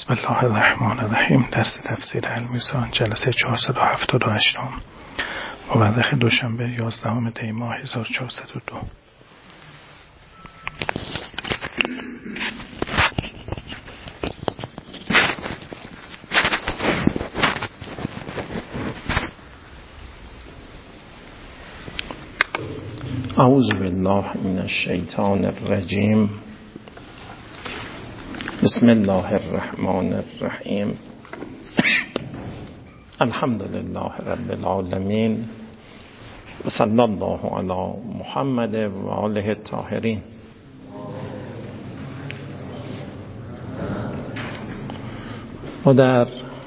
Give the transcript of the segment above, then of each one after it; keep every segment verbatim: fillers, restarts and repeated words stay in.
بسم الله الرحمن الرحیم. درس تفسیر المیزان جلسه چهارصد و هفتاد و هشت مورخ دوشنبه یازدهم دی ماه هزار و چهارصد و دو. اعوذ بالله من الشیطان الرجیم. بسم الله الرحمن الرحیم. الحمد لله رب العالمین و صلی الله علی محمد و آله الطاهرین. ما در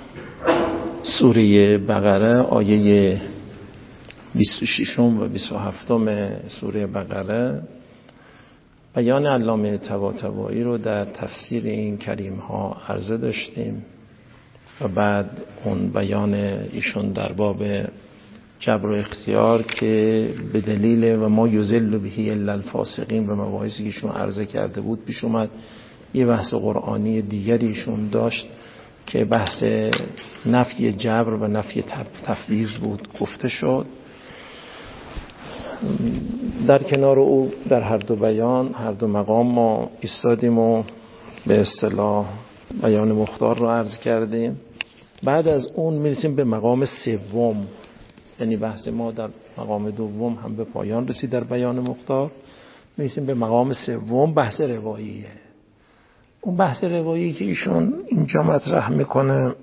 سوره بقره آیه بیست و شش و بیست و هفت سوره بقره بیان علامه طباطبایی رو در تفسیر این کریم ها عرضه داشتیم و بعد اون بیان ایشون در باب جبر و اختیار که به دلیل و ما یضل به الا الفاسقین و مباحثی که ایشون عرضه کرده بود پیش اومد. یه بحث قرآنی دیگری ایشون داشت که بحث نفی جبر و نفی تفویض بود گفته شد. در کنار او در هر دو بیان هر دو مقام ما ایستادیم و به اصطلاح بیان مختار رو عرض کردیم. بعد از اون میرسیم به مقام سوم، یعنی بحث ما در مقام دوم هم به پایان رسید در بیان مختار. میرسیم به مقام سوم، بحث رواییه. اون بحث روایی که ایشون اینجا مطرح میکنه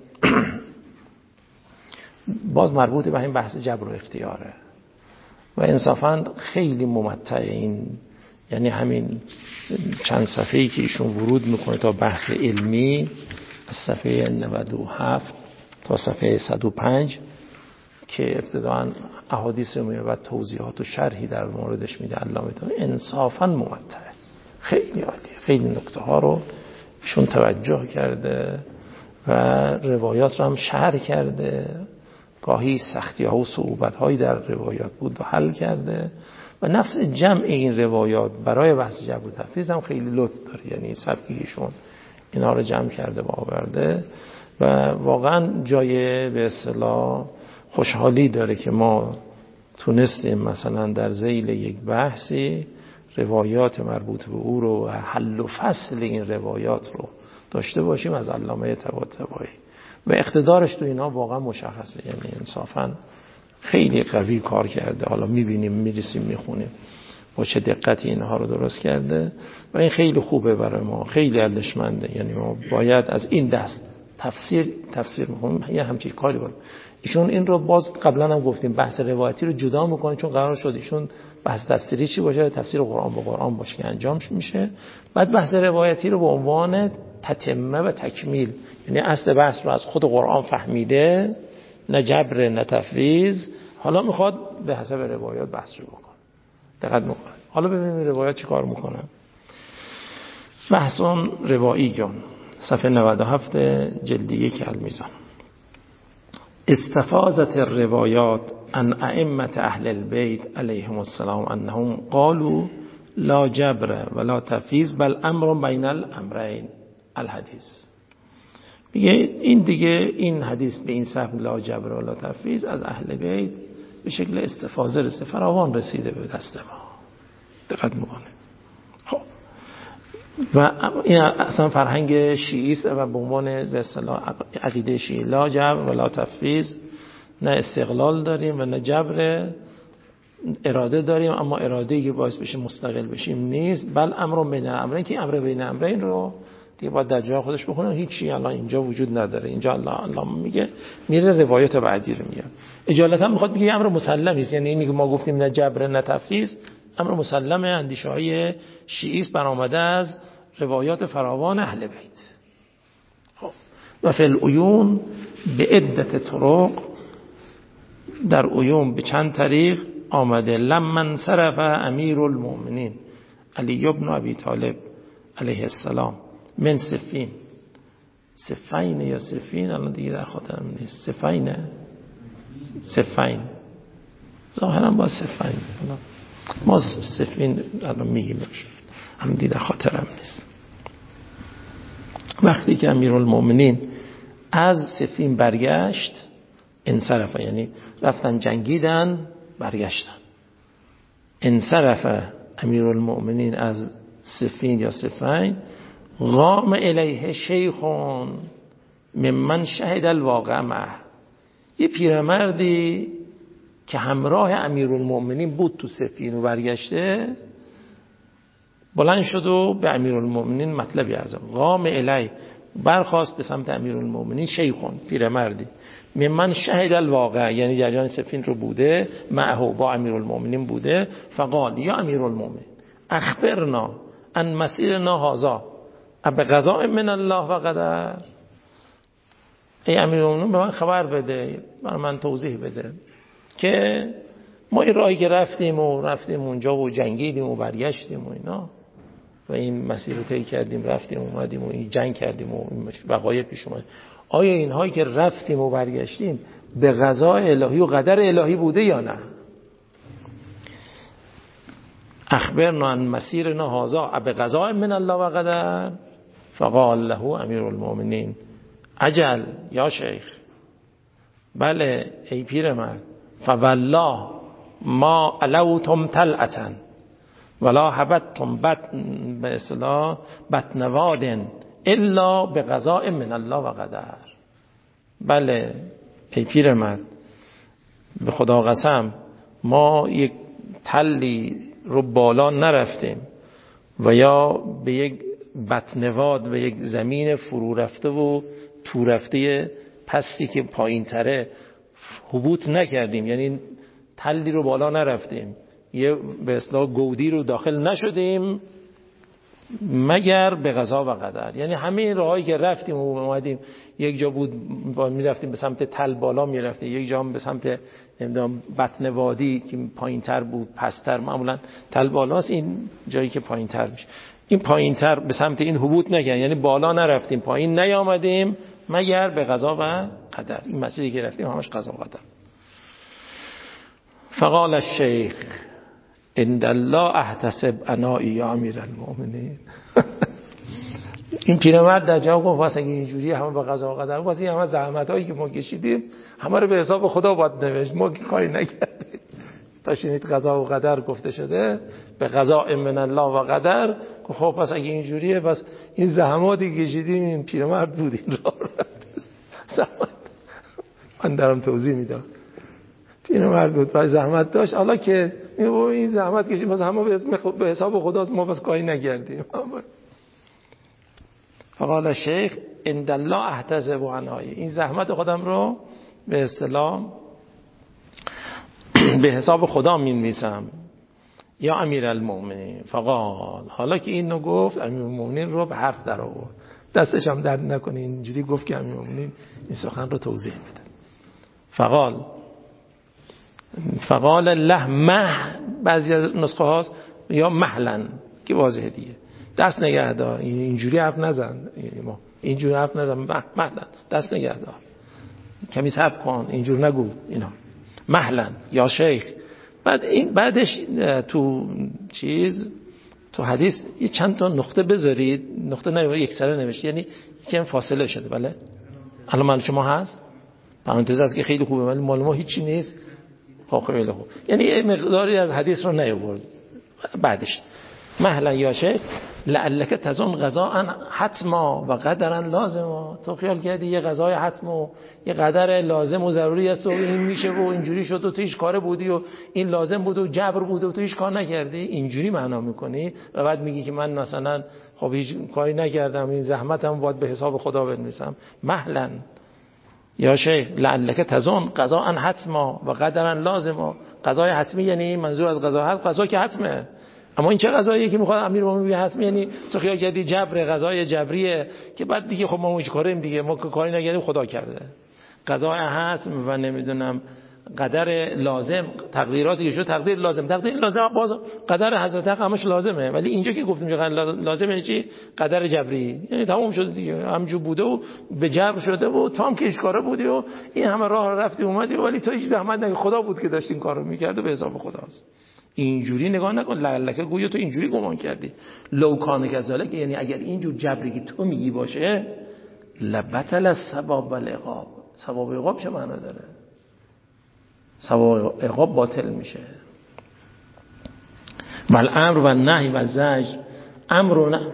باز مربوط به این بحث جبر و اختیاره و انصافاً خیلی ممتع این، یعنی همین چند صفحه‌ای که ایشون ورود میکنه تا بحث علمی از صفحه نود و هفت تا صفحه صد و پنج که ابتداءً احادیث میاد و توضیحات و شرحی در موردش میده علامه طباطبایی، انصافاً ممتع، خیلی عالیه. خیلی نکته ها رو ایشون توجه کرده و روایات رو هم شرح کرده. گاهی سختی ها و صعوبت هایی در روایات بود و حل کرده و نفس جمع این روایات برای بحث جبر و تفویض هم خیلی لطف داره، یعنی سبکیشون اینا رو جمع کرده و آورده و واقعا جای به اصطلاح خوشحالی داره که ما تونستیم مثلا در ذیل یک بحثی روایات مربوط به او رو و حل و فصل این روایات رو داشته باشیم از علامه طباطبایی و اقتدارش تو اینا واقعا مشخصه، یعنی انصافا خیلی قوی کار کرده. حالا میبینیم میرسیم میخونیم با چه دقتی اینها رو درست کرده و این خیلی خوبه برای ما، خیلی ارزشمنده. یعنی ما باید از این دست تفسیر تفسیر میکنیم یه همچین کاری بود. ایشون این رو باز قبلا هم گفتیم بحث روایتی رو جدا میکنه چون قرار شد ایشون بحث تفسیری چی باشه، تفسیر قرآن با قرآن باشه که انجام میشه. بعد بحث روایتی رو به عنوان تتمه و تکمیل، یعنی اصل بحث رو از خود قرآن فهمیده، نه جبر نه تفویض، حالا میخواد به حسب روایات بحث رو بکنه. دقت میکنه. حالا ببینیم روایات چی کار میکنه. بحثون رواییون صفحه نود و هفت جلد یک المیزان. استفاضت الروایات عن ائمه اهل البیت علیهم السلام انهم قالوا لا جبر ولا تفویض بل امر بین الامرین الحدیث. میگه این دیگه این حدیث به این سبب لا جبر ولا تفویض از اهل بیت به شکل استفاضه رسیده، فراوان رسیده به دست ما. دقت میکنه. خب و این اصلا فرهنگ شیعی است و به عنوان به اصطلاح عقیده شیعی لا جبر ولا تفویض، نه استقلال داریم و نه جبر، اراده داریم اما اراده که باعث بشه مستقل بشیم نیست. بل امر بین الامرین، که امر بین الامرین رو دیگه باید در جای خودش بخونم، هیچی الان اینجا وجود نداره. اینجا الله الله میگه، میره روایت بعدی رو میگه. اجالتا میخواد میگه امر مسلمی است، یعنی اینی که ما گفتیم نه جبر نه تفویض امر مسلمه، اندیشه های شیعی است برآمده از روایات فراوان اهل بیت. خب و فی العیون به عدت طرق، در عیون به چند طریق آمده. لما انصرف امیر المؤمنین علی ابن ابی طالب علیه السلام من صفین، صفین یا صفین الان دیگه در خاطرم نیست، صفینه صفین ظاهرا با صفین ما صفین الان میگیم هم دیگه در خاطرم نیست. وقتی که امیرالمؤمنین از صفین برگشت، انصرف یعنی رفتن جنگیدن برگشتن، انصرف امیرالمؤمنین از صفین یا صفین، قام الیه شیخون ممن شهد الواقع معه، یه پیرمردی که همراه امیرالمؤمنین بود تو صفین و برگشته، بلند شد و به امیرالمؤمنین مطلبی عرض کرد. قام الیه، برخاست به سمت امیرالمؤمنین، شیخون پیرمردی، ممن شهد الواقع یعنی جریان صفین رو بوده، معه با امیرالمؤمنین بوده، فقال یا امیرالمؤمنین اخبرنا عن مسیرنا هذا بقضاء من الله و قدر، ای امیرالمؤمنین به من خبر بده، برای من توضیح بده که ما این راهی که رفتیم و رفتیم اونجا و جنگیدیم و برگشتیم و اینا و این مسیر رو طی کردیم، رفتیم اومدیم و این جنگ کردیم و این وقایع پیش اومد، آیا اینهایی که رفتیم و برگشتیم به قضاء الهی و قدر الهی بوده یا نه؟ اخبرنا عن مسیرنا هذا بقضاء من الله و قدر، فقال له امیرالمؤمنین اجل یا شیخ، بله ای پیرمرد، فوالله ما علوتم طلعتا ولا حبتم بطن به اصطلاح بطن واد الا بقضاء من الله و قدر، بله ای پیرمرد به خدا قسم ما یک تلی رو بالا نرفتیم و یا به یک بطن واد، به یک زمین فرو رفته و تو رفته پستی که پایین تره هبوط نکردیم، یعنی تلی رو بالا نرفتیم، یه به اصطلاح گودی رو داخل نشدیم مگر به قضا و قدر، یعنی همه راهایی که رفتیم و اومدیم، یک جا بود می رفتیم به سمت تل بالا می رفتیم، یک جا هم به سمت نمیدونم بطن وادی که پایین تر بود پستر، معمولا تل بالاست این جایی که پایین تر میشه، این پایین تر به سمت این هبوط نکردیم، یعنی بالا نرفتیم پایین نیامدیم مگر به قضا و قدر، این مسیری که رفتیم همش قضا و قدر. فقال الشیخ ان الله احتسب انائی یا امیر المؤمنین این پیرمرد در جواب گفت واسه اینجوری همه به قضا و قدر، واسه این همه زحمتایی که ما کشیدیم همه رو به حساب خدا باید نوشت، ما کاری نکردیم، تا شنید قضا و قدر گفته شده به قضاء من الله و قدر، خب پس اگه اینجوریه پس این زحماتی که کشیدیم این پیرمرد بود این راه رفت، زحمت من دارم توضیح میدم، پیرمرد بود و زحمت داشت، حالا که این زحمت کشید پس همه به حساب خداست، ما بس کاری نکردیم. فقال الشیخ ان الله احتسب عنای، این زحمت خودم رو به اصطلاح به حساب خدا می‌نویسم یا امیرالمؤمنین. فقال، حالا که اینو گفت امیرالمؤمنین رو به حرف در آورد، دستش هم درد نکنه اینجوری گفت که امیرالمؤمنین این سخن رو توضیح بده. فقال فقال له مه، بعضی از نسخه هاست یا مهلن که واضحه دیگه، دست نگه دار، اینجوری حرف نزن، ما اینجوری حرف نزن، مهلن دست نگه دار، کمی صبر کن، اینجور نگو اینا، مهلن یا شیخ. بعد این بعدش تو چیز تو حدیث یه چند تا نقطه بذارید، نقطه نه یک سره نوشته، یعنی یکم فاصله شده. بله الان مال شما هست، پرانتز است که خیلی خوبه ولی مال ما هیچی نیست. خب خیلی خوب، یعنی مقداری از حدیث رو نیاورد. بعدش مهلا یا شیخ لعلک تظن قضاء حتما و قدرا لازما، تو خیال کردی یه قضای حتم و یه قدر لازم و ضروری است و این میشه و اینجوری شد و تو هیچ کار بودی و این لازم بود و جبر بود و تو هیچ کار نکردی، اینجوری معنا میکنی و بعد میگی که من مثلا خب هیچ کاری نکردم، این زحمتم باید به حساب خدا بنویسم. مهلا یا شیخ لعلک تظن قضاء حتما و قدرا لازما، قضای حتمی یعنی منظور از قضا حتم قضا که حتمه، اما این چه قضاییه که میخواد امیرالمومنین بگه حتم، یعنی تو خیال کردی جبر، قضای جبریه که بعد دیگه خب ما هیچ کاریم دیگه، ما که کاری نکردیم خدا کرده. قضای حتم و نمیدونم قدر لازم، تقدیراتی که شد تقدیر لازم، تقدیر لازم باز قدر حضرت حق همش لازمه، ولی اینجا که گفتیم قدر لازم یعنی چی؟ قدر جبری، یعنی تمام شده دیگه، همجور بوده و به جبر شده و تو هم که هیچ کاره بودی و این همه راه رفتی اومدی ولی تو هیچ زحمت نکردی، خدا بود که داشت این کارو میکرد و به حساب خداست. اینجوری نگاه نکن، لعلک گویا تو اینجوری گمان کردی. لو کان کذالک، یعنی اگر اینجور جبری که تو میگی باشه، لبطل الثواب والعقاب. ثواب و عقاب چه معنا داره؟ ثواب و عقاب باطل میشه. بل امر و نهی و زجر، امر و نه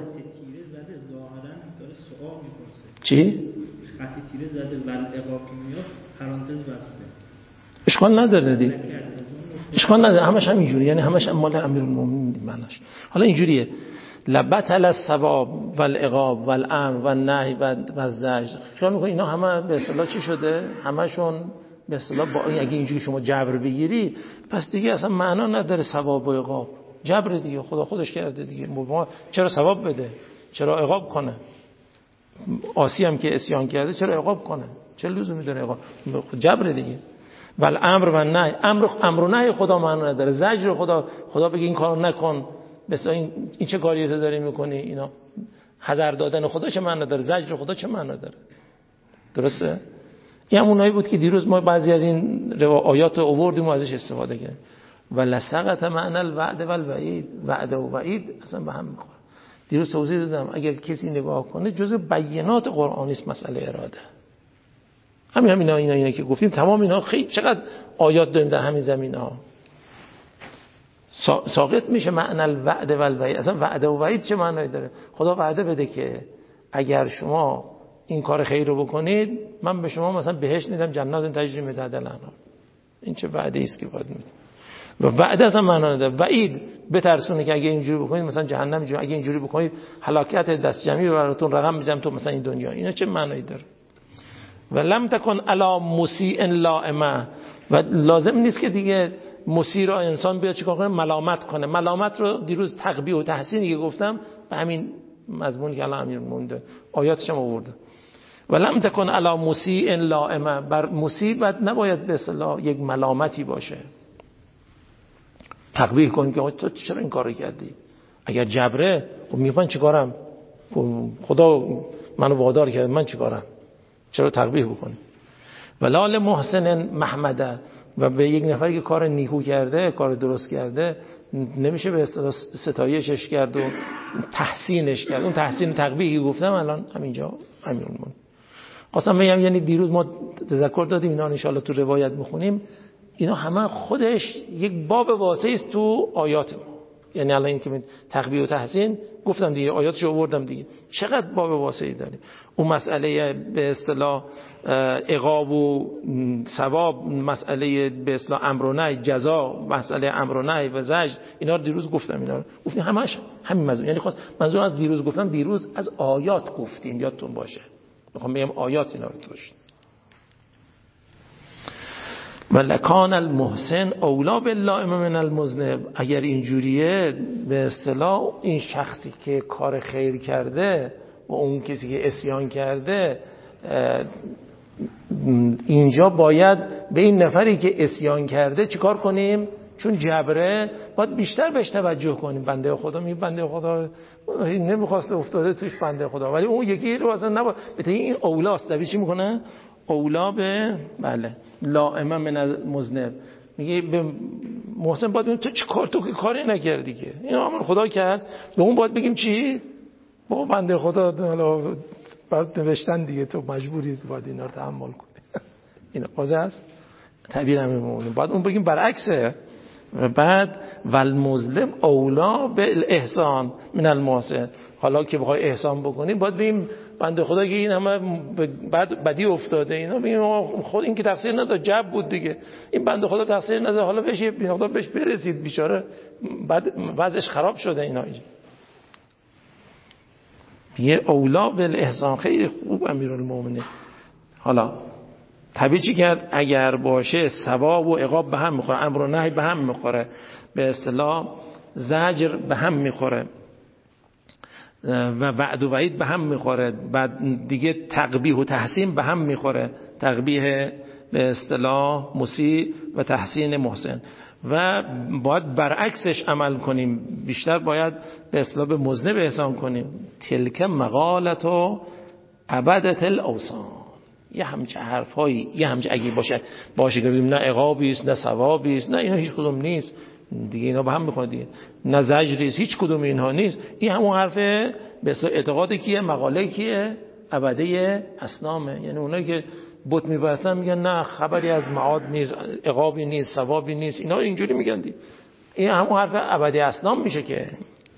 چی؟ خط تیره زده ول عقاب که میاد پرانتز بسته، اشکال نداره دیگه، اشکال نداره، همش همینجوری، یعنی همش مال امیرالمومنین معناش. حالا اینجوریه لبطل الثواب والعقاب والامر والنهی والزجر. خیال می‌کنی اینا همه به اصطلاح چی شده؟ همشون به اصطلاح با اگه اینجوری شما جبر بگیری پس دیگه اصلا معنا نداره ثواب و عقاب. جبر دیگه، خدا خودش کرده دیگه. ما چرا ثواب بده؟ چرا عقاب کنه؟ عاصی هم که عصیان کرده چرا عقاب کنه؟ چه لزومی داره عقاب؟ جبر دیگه. ول امر و نهی، امر امر و نهی خدا معنا نداره. زجر خدا، خدا بگه این کارو نکن، مثلا این, این چه کاریه تو داری میکنی، اینا حذر دادن خدا چه معنا داره؟ زجر خدا چه معنا داره؟ درسته؟ این همونایی بود که دیروز ما بعضی از این روایات رو آوردیم و ازش استفاده کردیم. ولسقط معنی الوعد والوعید، وعد و وعید اصلا به هم میخوره. دیروز توضیح دادم اگر کسی نگاه کنه جزء بیانات قرآنی است مسئله اراده. همین همینا اینا اینا که گفتیم تمام اینا خیلی چقدر آیات داریم در همین زمینه‌ها. ساقط میشه معنی الوعد والوعید. اصلا وعد و وعید چه معنایی داره؟ خدا وعده بده که اگر شما این کار خیر رو بکنید من به شما مثلا بهشت میدم، جنات تجری من تحتها الانهار. این چه وعده است که باید میده؟ و وعده اصلا معنا نداره. وعید بترسونه که اگه اینجوری بکنید مثلا جهنم میشه، اگه اینجوری بکنید هلاکت دست جمعی براتون رقم میزنم تو مثلا این دنیا. اینا چه معنایی داره؟ و لم تکن علی مسیء لائمه، و لازم نیست که دیگه مسیء را انسان بیاد چیکار کنه؟ ملامت کنه. ملامت رو دیروز تقبیح و تحسینی که گفتم به همین مضمونی که الان امیرالمومنین آیاتش هم آورده. و لم تکن علی مسیء لائمه، بر مصیبت نباید به اصطلاح یک ملامتی باشه، تقبیح کنی که تو چرا این کارو کردی. اگر جبره خب میگن چیکارم؟ خدا منو وادار کرده، من چیکارم؟ چرا تقبیح بکنی؟ ولال محسن محمده، و به یک نفری که کار نیکو کرده، کار درست کرده نمیشه به اصطلاح ستایشش کرد و تحسینش کرد. اون تحسین تقبیحی گفتم الان همینجا همینمون خواستم بگم. یعنی دیروز ما تذکر دادیم اینا ان شاءالله تو روایت میخونیم، اینا همه خودش یک باب واسعی است تو آیات ما. یعنی الان این که تقبیح و تحسین گفتم دیگه، آیاتشو آوردم دیگه، چقدر باب واسعی داریم. اون مسئله به اصطلاح عقاب و ثواب، مسئله به اصطلاح امر و نهی، جزا، مسئله امر و نهی و زجر، اینا رو دیروز گفتم. اینا رو گفتیم همش همین موضوع. یعنی خواست منظور از دیروز گفتم، دیروز از آیات گفتیم، یادتون باشه. میخوام بگم آیات اینا رو توش. ولکان المحسن اولا باللائم من المذنب، اگر اینجوریه به اصطلاح این شخصی که کار خیر کرده و اون کسی که عصیان کرده، اینجا باید به این نفری که عصیان کرده چیکار کنیم؟ چون جبره باید بیشتر بهش توجه کنیم. بنده خدا می بنده خدا نمیخواسته افتاده توش بنده خدا، ولی اون یکی رو اصلا نباید بته. این اولاست. دوی چی میکنه؟ اولا به بله لائمه من المذنب، میگه به محسن باید بگیم تو چه کار، تو که کاری نکردی که این امر خدا کرد. به اون باید بگیم چی؟ با بنده خدا حالا بعد نوشتن دیگه، تو مجبوری باید اینا رو تحمل کنی. این قضیه است. تعبیر امیرالمومنین بعد اون بگیم برعکسه. و بعد والمظلم اولا بالاحسان من المحسن، حالا که بخوای احسان بکنی باید بگیم بنده خدا که این همه بعد بدی افتاده، اینا بگیم خود این که تقصیر نداره، جب بود دیگه، این بنده خدا تقصیر نداره، حالا بهش یه مقدار بهش برسید بیچاره، بعد وضعش خراب شده. اینا یه اولا بالاحسان خیلی خوب امیرالمومنین. حالا طبیعی چی کرد؟ اگر باشه ثواب و عقاب به هم میخوره، امر و نهی به هم میخوره، به اصطلاح زجر به هم میخوره و وعد و وعید به هم میخوره، بعد دیگه تقبیح و تحسین به هم میخوره، تقبیح به اصطلاح مسیء و تحسین محسن، و باید برعکسش عمل کنیم، بیشتر باید به اصطلاح به مذنب احسان کنیم. تلک مقالت و عبدت الاوثان، یه همچه حرفایی، یه همچه اگه باشه باشه که بگیم نه عقابی است نه ثوابی است، نه اینا هیچ کدوم نیست. دیگه اینا با هم میخواد دیگه، نه زجریست، هیچ کدوم اینها نیست. این همون حرفه به اصطلاح اعتقاد کیه؟ مقاله کیه؟ عبده اصنامه. یعنی اونایی که بت میپرستن میگن نه خبری از معاد نیست، عقابی نیست، ثوابی نیست، اینا اینجوری میگن دی. این همون حرف عبده اصنام میشه که.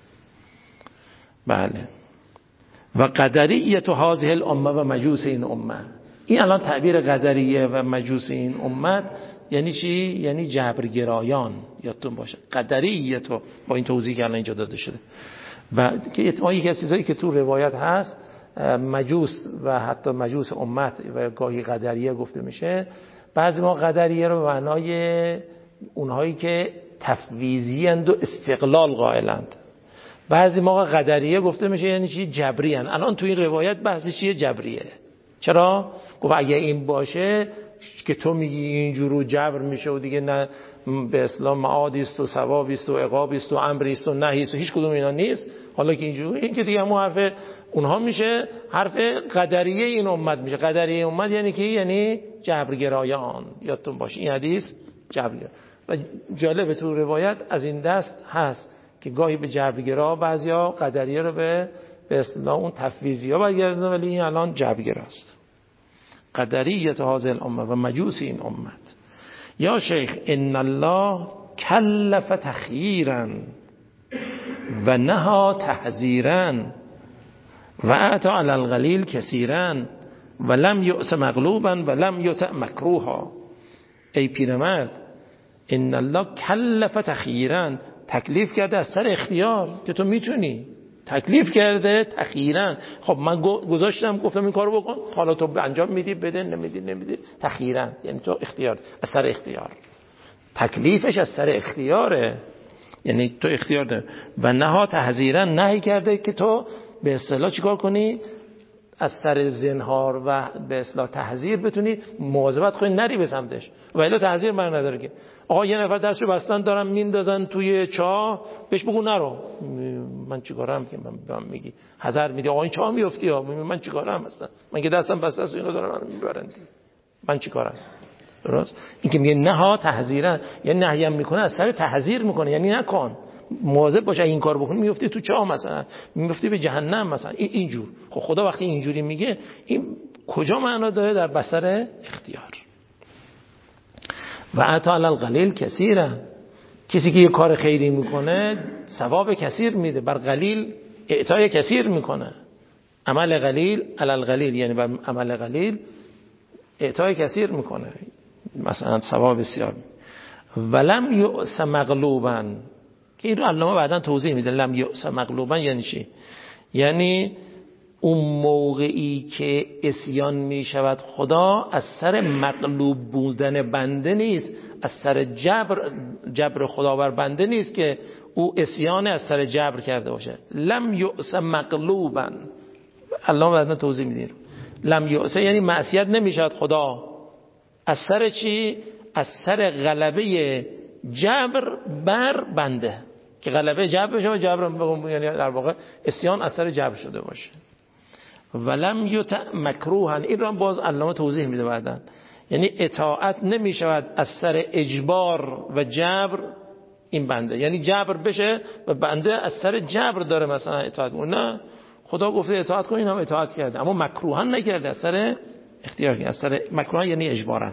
بله. و قدریت هذه الامه و مجوس این امه. این الان تعبیر قدریه و مجوس این امت یعنی چی؟ یعنی جبرگرایان. یادتون باشه قدریت با این توضیح که الان اینجا داده شده. و که یکی از چیزایی که تو روایت هست مجوس و حتی مجوس امت و گاهی قدریه گفته میشه. بعضی ما قدریه رو به معنای اونهایی که تفویضی اند و استقلال قائلند. بعضی موقع قدریه گفته میشه یعنی چی؟ جبری ان. الان تو این روایت بحثش چیه؟ جبریه. چرا؟ گفت اگه این باشه که تو میگی اینجورو جبر میشه و دیگه نه به اسلام معادی است و ثوابی است و عقابی است و امری است و نهی است و هیچ کدوم اینا نیست. حالا که اینجوری این که دیگه همون حرف اونها میشه، حرف قدریه این امت میشه. قدریه امت یعنی کی؟ یعنی جبرگرایان. یادتون باشه این حدیث جبریه. و جالب تو روایت از این دست هست که گاهی به جبرگرا بعضیا قدریه رو به به اصطلاح اون تفویضیا برگردن، ولی این الان جبرگراست. قدریت هذه الامه و مجوس این امت. یا شیخ ان الله کلف تخییرا و نهى تحذیرا و اعطى علی القلیل کثیرا و لم یؤس مغلوبا و لم یطع مکروها. ای پیرمرد ان الله کلف تخییرا، تکلیف کرده از سر اختیار که تو میتونی، تکلیف کرده تخییرا. خب من گذاشتم گفتم این کارو بکن، حالا تو انجام میدی بده، نمیدی نمیدی. تخییرا یعنی تو اختیار، از سر اختیار، تکلیفش از سر اختیاره، یعنی تو اختیار داری. و نهى تحذیرا، نهی کرده که تو به اصطلاح چیکار کنی؟ از سر زنهار و به اصطلاح تحذیر بتونی مواظبت کنی نری به سمتش. و الا تحذیر من نداره که آقا یه نفر دستشو بستن دارن میندازن توی چاه، بهش بگو نرو. من چیکارم که من میگی حذر میدی آقا این چاه میافتی ها، من چیکارم هستم؟ من که دستم بسته است اینا دارن منو میبرن، من چیکارم؟ درست؟ این که میگه نهى تحذیرا یعنی نهیم میکنه از سر تحذیر میکنه، یعنی نکن، مواظب باش این کار بکنی میفتی تو چاه، مثلا میفتی به جهنم مثلا. این اینجور. خب خدا وقتی اینجوری میگه این کجا معنا داره؟ در بستر اختیار. و اعطى علی القلیل کثیرا، کسی که یه کار خیری میکنه ثواب کثیر میده، بر قلیل اعطای کثیر میکنه. عمل قلیل علی القلیل یعنی بر عمل قلیل اعطای کثیر میکنه، مثلا ثواب بسیار میده. ولم یؤس مغلوبا، که این رو علامه بعداً توضیح میده. لم یؤس مغلوبا یعنی چی؟ یعنی اون موقعی که عصیان میشود خدا از سر مغلوب بودن بنده نیست، از سر جبر جبر خدا بر بنده نیست که او عصیان از سر جبر کرده باشه. لم یؤس مغلوبا، علامه بعداً توضیح میده. لم یؤس یعنی معصیت نمیشود خدا از سر چی؟ از سر غلبه جبر بر بنده، که غلبه جبر بشه و جبر یعنی در واقع عصیان از سر جبر شده باشه. ولم یطع مکروها، این رو باز علامه توضیح میده بعداً، یعنی اطاعت نمیشود از سر اجبار و جبر این بنده، یعنی جبر بشه و بنده از سر جبر داره مثلا اطاعت کنه. نه، خدا گفته اطاعت کن، این هم اطاعت کرده، اما مکروها نکرده، از سر اختیار کرده. از سر مکروها یعنی اجبارا.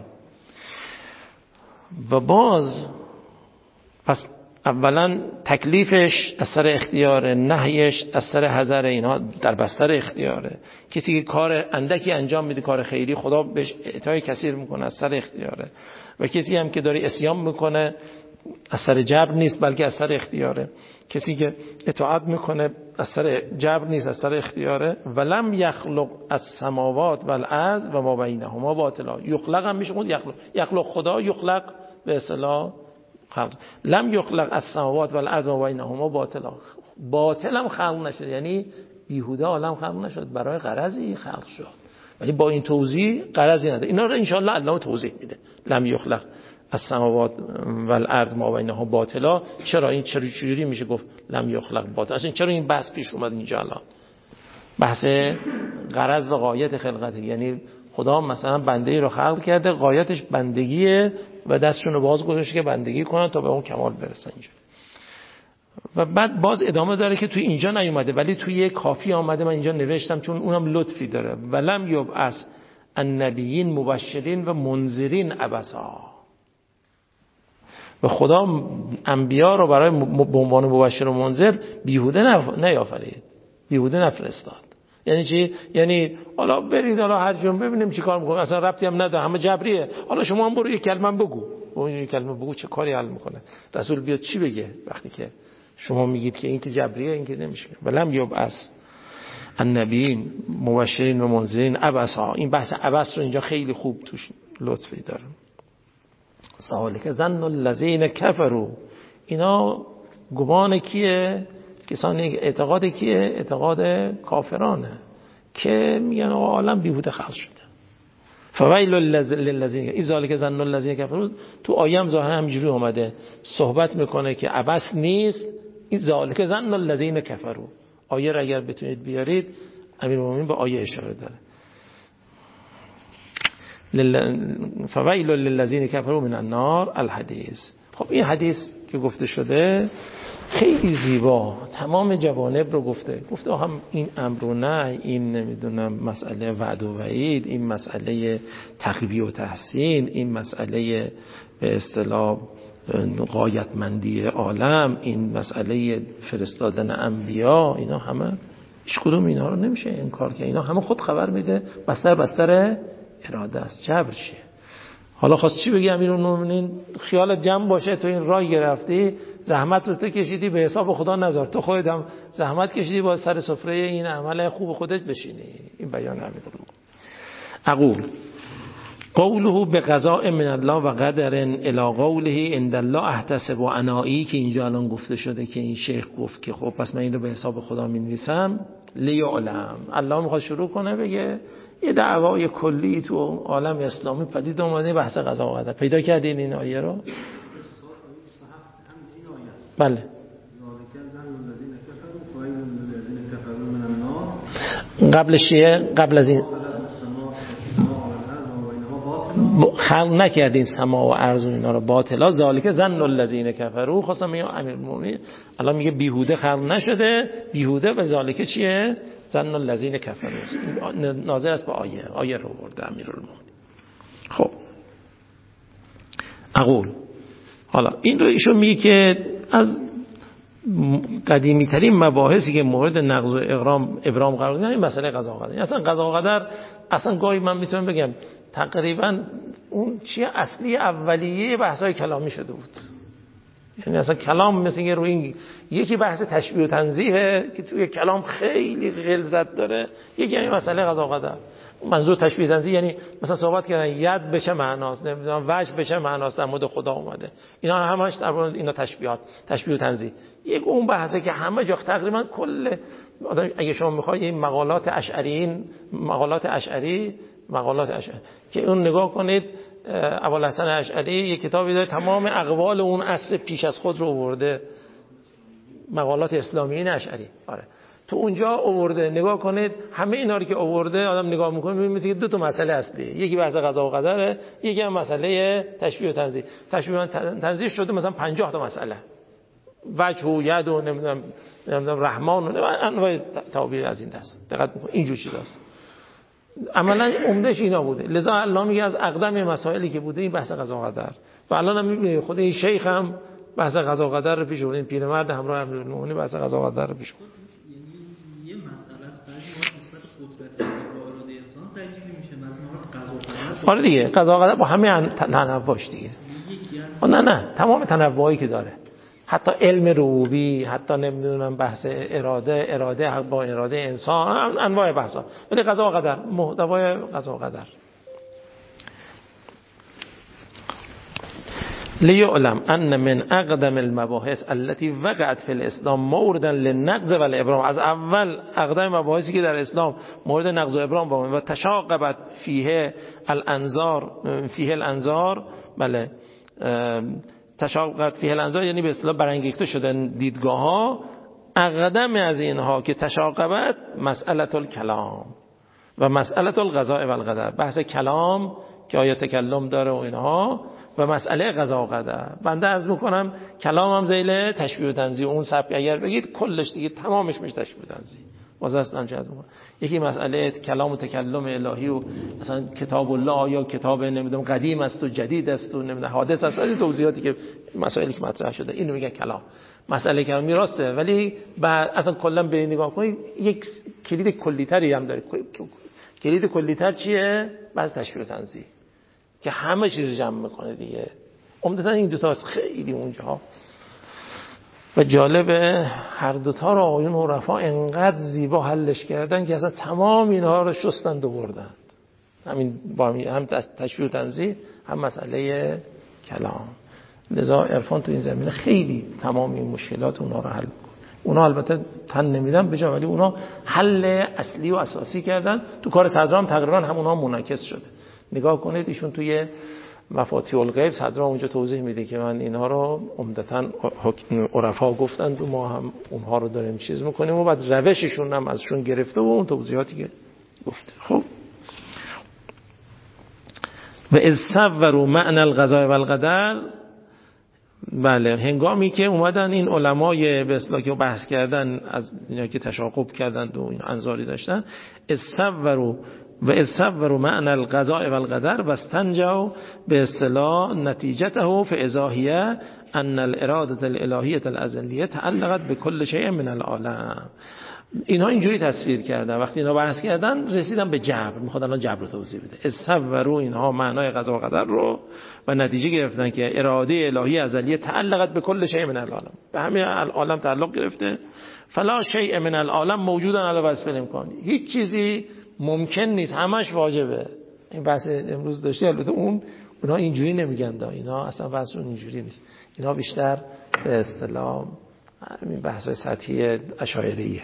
و باز پس اولا تکلیفش از سر اختیاره، نهیش از سر حذر، اینها در بستر اختیاره. کسی که کار اندکی انجام میده، کار خیری، خدا بهش اعطای کثیر میکنه، از سر اختیاره. و کسی هم که داره عصیان میکنه از سر جبر نیست بلکه از سر اختیاره. کسی که اطاعت میکنه از سر جبر نیست، از سر اختیاره. ولم یخلق السماوات والارض و ما بینهما باطلا. یخلق هم میشه خود یخلق، یخلق خدا، یخلق به اصطلاح خلق. لم یخلق السماوات والارض و ما بینهما باطلا، باطل هم خلق نشد، یعنی بیهوده عالم خلق نشد، برای غرضی خلق شد، ولی با این توضیح غرضی نداره. اینا رو ان شاء الله علامه توضیح میده. لم یخلق السماوات والارض ما بینهما باطلا، چرا این چرا چجوری میشه گفت لم یخلق باطل؟ اصلا چرا این بحث پیش اومد اینجا الان؟ بحث غرض و غایت خلقته، یعنی خدا مثلا بنده‌ای رو خلق کرده، غایتش بندگیه و دستشون رو باز گذاشته که بندگی کنن تا به اون کمال برسن اینجا. و بعد باز ادامه داره که توی اینجا نیومده ولی توی کافی آمده، من اینجا نوشتم چون اونم لطفی داره. ولم یبعث النبیین مبشرین و منذرین عبسا. و خدا انبیا رو برای به عنوان مبشر و منذر بیهوده نیافرید، بیهوده نفرستاد. یعنی چی؟ یعنی حالا برید حالا هر جون ببینیم چی کار میکنه، اصلا ربطی هم نداره، همه جبریه. حالا شما هم برو یک کلمه بگو، اون یک کلمه بگو چه کاری حل میکنه؟ رسول بیاد چی بگه وقتی که شما میگید که این که جبریه، این که نمیشه. ولم یبعث النبیین مبشرین و منذرین عبسا. این بحث عبس رو اینجا خیلی خوب توش لطفی داره. ذالک ظن الذین کفروا. اینا گمان کیه؟ کسانی اعتقاد کیه؟ اعتقاد کافرانه که میگن عالم بیهوده خلق شده. فویل للذین، این ذالک ظن الذین کفروا تو آیه هم ظاهرا همینجوری اومده، صحبت میکنه که عبس نیست. این ذالک ظن الذین کفروا، آیه را اگر بتونید بیارید، امیرالمومنین به آیه اشاره داره. فویل للذین کفروا من النار الحدیث. خب این حدیث که گفته شده خیلی زیبا تمام جوانب رو گفته. گفته هم این امر و نه، این نمیدونم مسئله وعد و وعید، این مسئله تقویه و تحسین، این مسئله به اصطلاح غایتمندی عالم، این مسئله فرستادن انبیا. اینا همه هیچ کدوم اینا رو نمیشه انکار کرد. اینا همه خود خبر میده بستر بستر اراده است، جبر شه. حالا خواست چی بگی امیرالمومنین؟ خیالت جمع باشه، تو این راه گرفتی، زحمت رو تو کشیدی، به حساب خدا نذار، تو خودت هم زحمت کشیدی با سر سفره این عمل خوب خودت بشینی. این بیان امیرالمومنین. اقول قوله بقضاء من الله و قدر الی قوله عند الله احتسب و عنایی، که اینجا الان گفته شده که این شیخ گفت که خب پس من این رو به حساب خدا می‌نویسم. لیعلم، الله میخواد شروع کنه بگه یه دعوای کلی تو عالم اسلامی پدید اومده، بحث قضا و قدر. پیدا کردین این آیه رو؟ بله. قبلش چیه؟ قبل از این خلق نکردین سما و ارض و اینا رو باطلا. ذالک ظن الذین کفروا. خواستم میگم امیرالمومنین الان میگه بیهوده خلق نشده، بیهوده و ذالک چیه؟ ظن الذین کفروا. ناظر است به آیه، آیه رو برده امیرالمومنین. خب اقول، حالا این رو ایشون میگه که از قدیمی ترین مباحثی که مورد نقض و اغرام ابرام قرار دادن این مسئله قضا و قدر. اصلا قضا و قدر اصلا گاهی من میتونم بگم تقریبا اون چیه اصلی اولیه بحث‌های کلامی شده بود. یعنی اصلا کلام مثل اینکه روی این یکی بحث تشبیه و تنزیه که توی کلام خیلی غلظت داره، یکی همین مسئله قضا و قدر. منظور تشبیه تنزیه یعنی مثلا صحبت کردن ید به چه معناست، نمیدونم وجه به چه معناست در مورد خدا اومده، اینا همش در مورد اینا تشبیهات، تشبیه و تنزیه. یک اون بحثه که همه جا تقریبا کل اگه شما میخواید این مقالات اشعریین، مقالات اشعری مقالات اشعری که اون نگاه کنید، ابوالحسن اشعری یک کتابی داره تمام اقوال اون عصر پیش از خود رو آورده، مقالات اسلامیین اشعری. آره تو اونجا آورده، نگاه کنید همه اینا رو که آورده آدم نگاه میکنه میبینه که دو تا مسئله اصلیه، یکی بحث قضا و قدره، یکی هم مسئله تشبیه و تنزیه. تشبیه و تنزیه شده مثلا پنجاه تا مسئله، وجه و ید و نمیدونم نمیدونم رحمان و انواع تعابیر از این دست. دقت بکنید اینجور چیزاست. عملا عمدهش اینا بوده. لذا الله میگه از اقدم مسائلی که بوده این بحث قضا و قدر. و الان هم میبینید خود این شیخ هم بحث قضا و قدر رو پیش برده، این پیرمرد همراه امیرالمومنین بحث قضا و قدر رو پیش برده. یعنی یه مسئله است بعضی وقت نسبت قدرت و اراده انسان سنجیده میشه، بعضی وقت قضا و قدر. آره دیگه قضا و قدر با همه تنوعش دیگه. نه نه تمام تنوعی که داره، حتی علم ربوبی، حتی نمیدونم بحث اراده، اراده با اراده انسان، انواع بحثا. ولی قضا و قدر، محتوای قضا و قدر. لیعلم ان من اقدم المباحث التي وقعت في الاسلام موردا للنقض والابرام. از اول اقدم مباحثی که در اسلام مورد نقض و ابرام بود و تشاقبت فیه الانظار، فیه الانظار، بله تشاققت فیه الانظار یعنی به اصطلاح برانگیخته شدن دیدگاه ها. اقدم از اینها که تشاقبت مسئله الکلام و مسئله القضاء و القدر، بحث کلام که آیا تکلم داره و اینها، و مسئله قضا و قدر. بنده عرض میکنم کلام هم ذیل تشبیه و تنزیه، اون سبک اگر بگید کلش دیگه تمامش میشه تشبیه و تنزیه. باز اصلا چه میکنم یکی مسئله کلام و تکلم الهی و مثلا کتاب الله آیا کتاب نمیدونم قدیم است و جدید است و نمیدونم حادث است، این توضیحاتی که مسائلی که مطرح شده اینو میگن کلام. مسئله کلام میراسته، ولی بعد اصلا کلا به نگاه کنید یک کلید کلیتری هم داره. کلید کلیتر چیه؟ بعض تشبیه و تنزیه که همه چیز جمع میکنه دیگه. عمدتا این دو تاست خیلی اونجا. و جالبه هر دو تا رو آقایون عرفا انقدر زیبا حلش کردن که اصلا تمام اینها رو شستند و بردند. همین با هم تشبیه و تنزیه هم مسئله کلام. لذا عرفان تو این زمینه خیلی تمام این مشکلات اونها رو حل میکنه. اونا البته تن نمیدن بجا، ولی اونا حل اصلی و اساسی کردن. تو کار صدرا هم تقریبا هم اونها منعکس شده. نگاه کنید ایشون توی مفاتیح الغیب صدرا اونجا توضیح میده که من اینها رو عمدتاً عرفا گفتند و ما هم اونها رو داریم چیز میکنیم و بعد روششون هم ازشون گرفته و اون توضیحاتی که گفته. خب و اذ صوروا معنی القضاء و القدر، بله هنگامی که اومدن این علمای به اصطلاح که بحث کردن از اینا که تشاقب کردند و این انظاری داشتن، اذ صوروا و اذ صوروا معنی القضاء و القدر و استنجوا به اصطلاح نتیجته فاذا هی ان الاراده الالهیه الازلیه تعلقت بكل شیء من العالم. اینها اینجوری تصویر کردن، وقتی اینا بحث کردن رسیدن به جبر. میخواد الان جبر رو توضیح بده. اذ صوروا اینها معنای قضا و قدر رو و نتیجه گرفتن که اراده الهی ازلیه تعلقت بكل شیء من العالم، به همه العالم تعلق گرفته. فلا شیء من العالم موجودا علی وصف الامکان، هیچ چیزی ممکن نیست، همش واجبه. این بحث امروز داشتی، البته اون اونا اینجوری نمیگن، اینا اصلا بحث اون اینجوری نیست. اینا بیشتر به اصطلاح این بحث سطحی اشاعریه.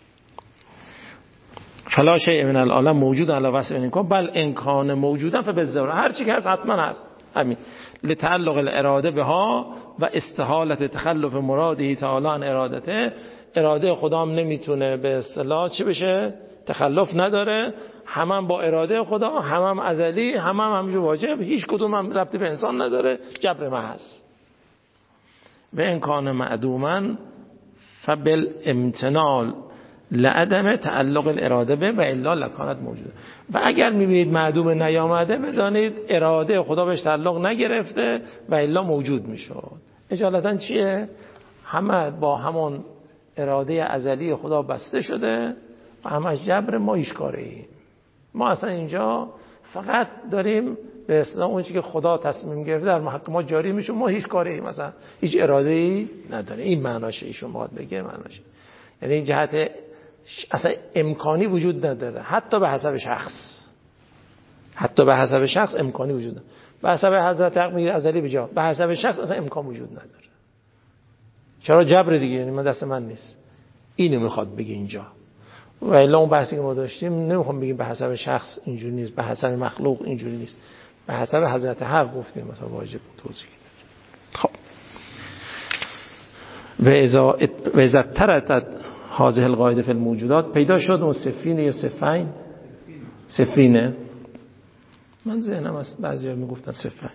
فلا شیء من العالم موجود علی وصف الامکان بل امکان موجودا فبالضروره، هر چی که هست حتما هست. همین لتعلق الاراده بها و استحالت تخلف مراده تعالی عن ارادته. اراده خدا هم نمیتونه به اصطلاح چی بشه؟ تخلف نداره، هم, هم با اراده خدا، هم هم ازلی، هم هم همجور واجب، هیچ کدوم هم ربطی به انسان نداره، جبر محض. به امکان معدوما فبالامتنال لعدم تعلق الاراده به و الا لکانت موجوده. و اگر میبینید معدوم نیامده بدانید اراده خدا بهش تعلق نگرفته و الا موجود میشد. اجالتا چیه؟ همه با همون اراده ازلی خدا بسته شده و همش جبر، ما هیچ کاره ایم. ما اصلا اینجا فقط داریم به اصطلاح اون چیزی که خدا تصمیم گرفته در حق ما جاری میشه، ما هیچ کاره ایم، مثلا هیچ اراده ای نداره. این معناشه ایشون باید بگه معناشه، یعنی این جهت اصلا امکانی وجود نداره، حتی به حسب شخص، حتی به حسب شخص امکانی وجود نداره. به حسب حضرت حق میگه ازلی بجا، به حسب شخص اصلا امکان وجود نداره. چرا جبر دیگه، یعنی من دست من نیست. اینو میخواد بگه اینجا. و الا اون بحثی که ما داشتیم نمیخوام بگیم به حسب شخص اینجوری نیست، به حسب مخلوق اینجوری نیست، به حسب حضرت حق گفتیم مثلا واجب توضیح. خب و اذا و اذا ترتد هذه القاعده فی الموجودات، پیدا شد اون سفینه یا سفین، سفینه، من ذهنم از بعضیا میگفتن سفین.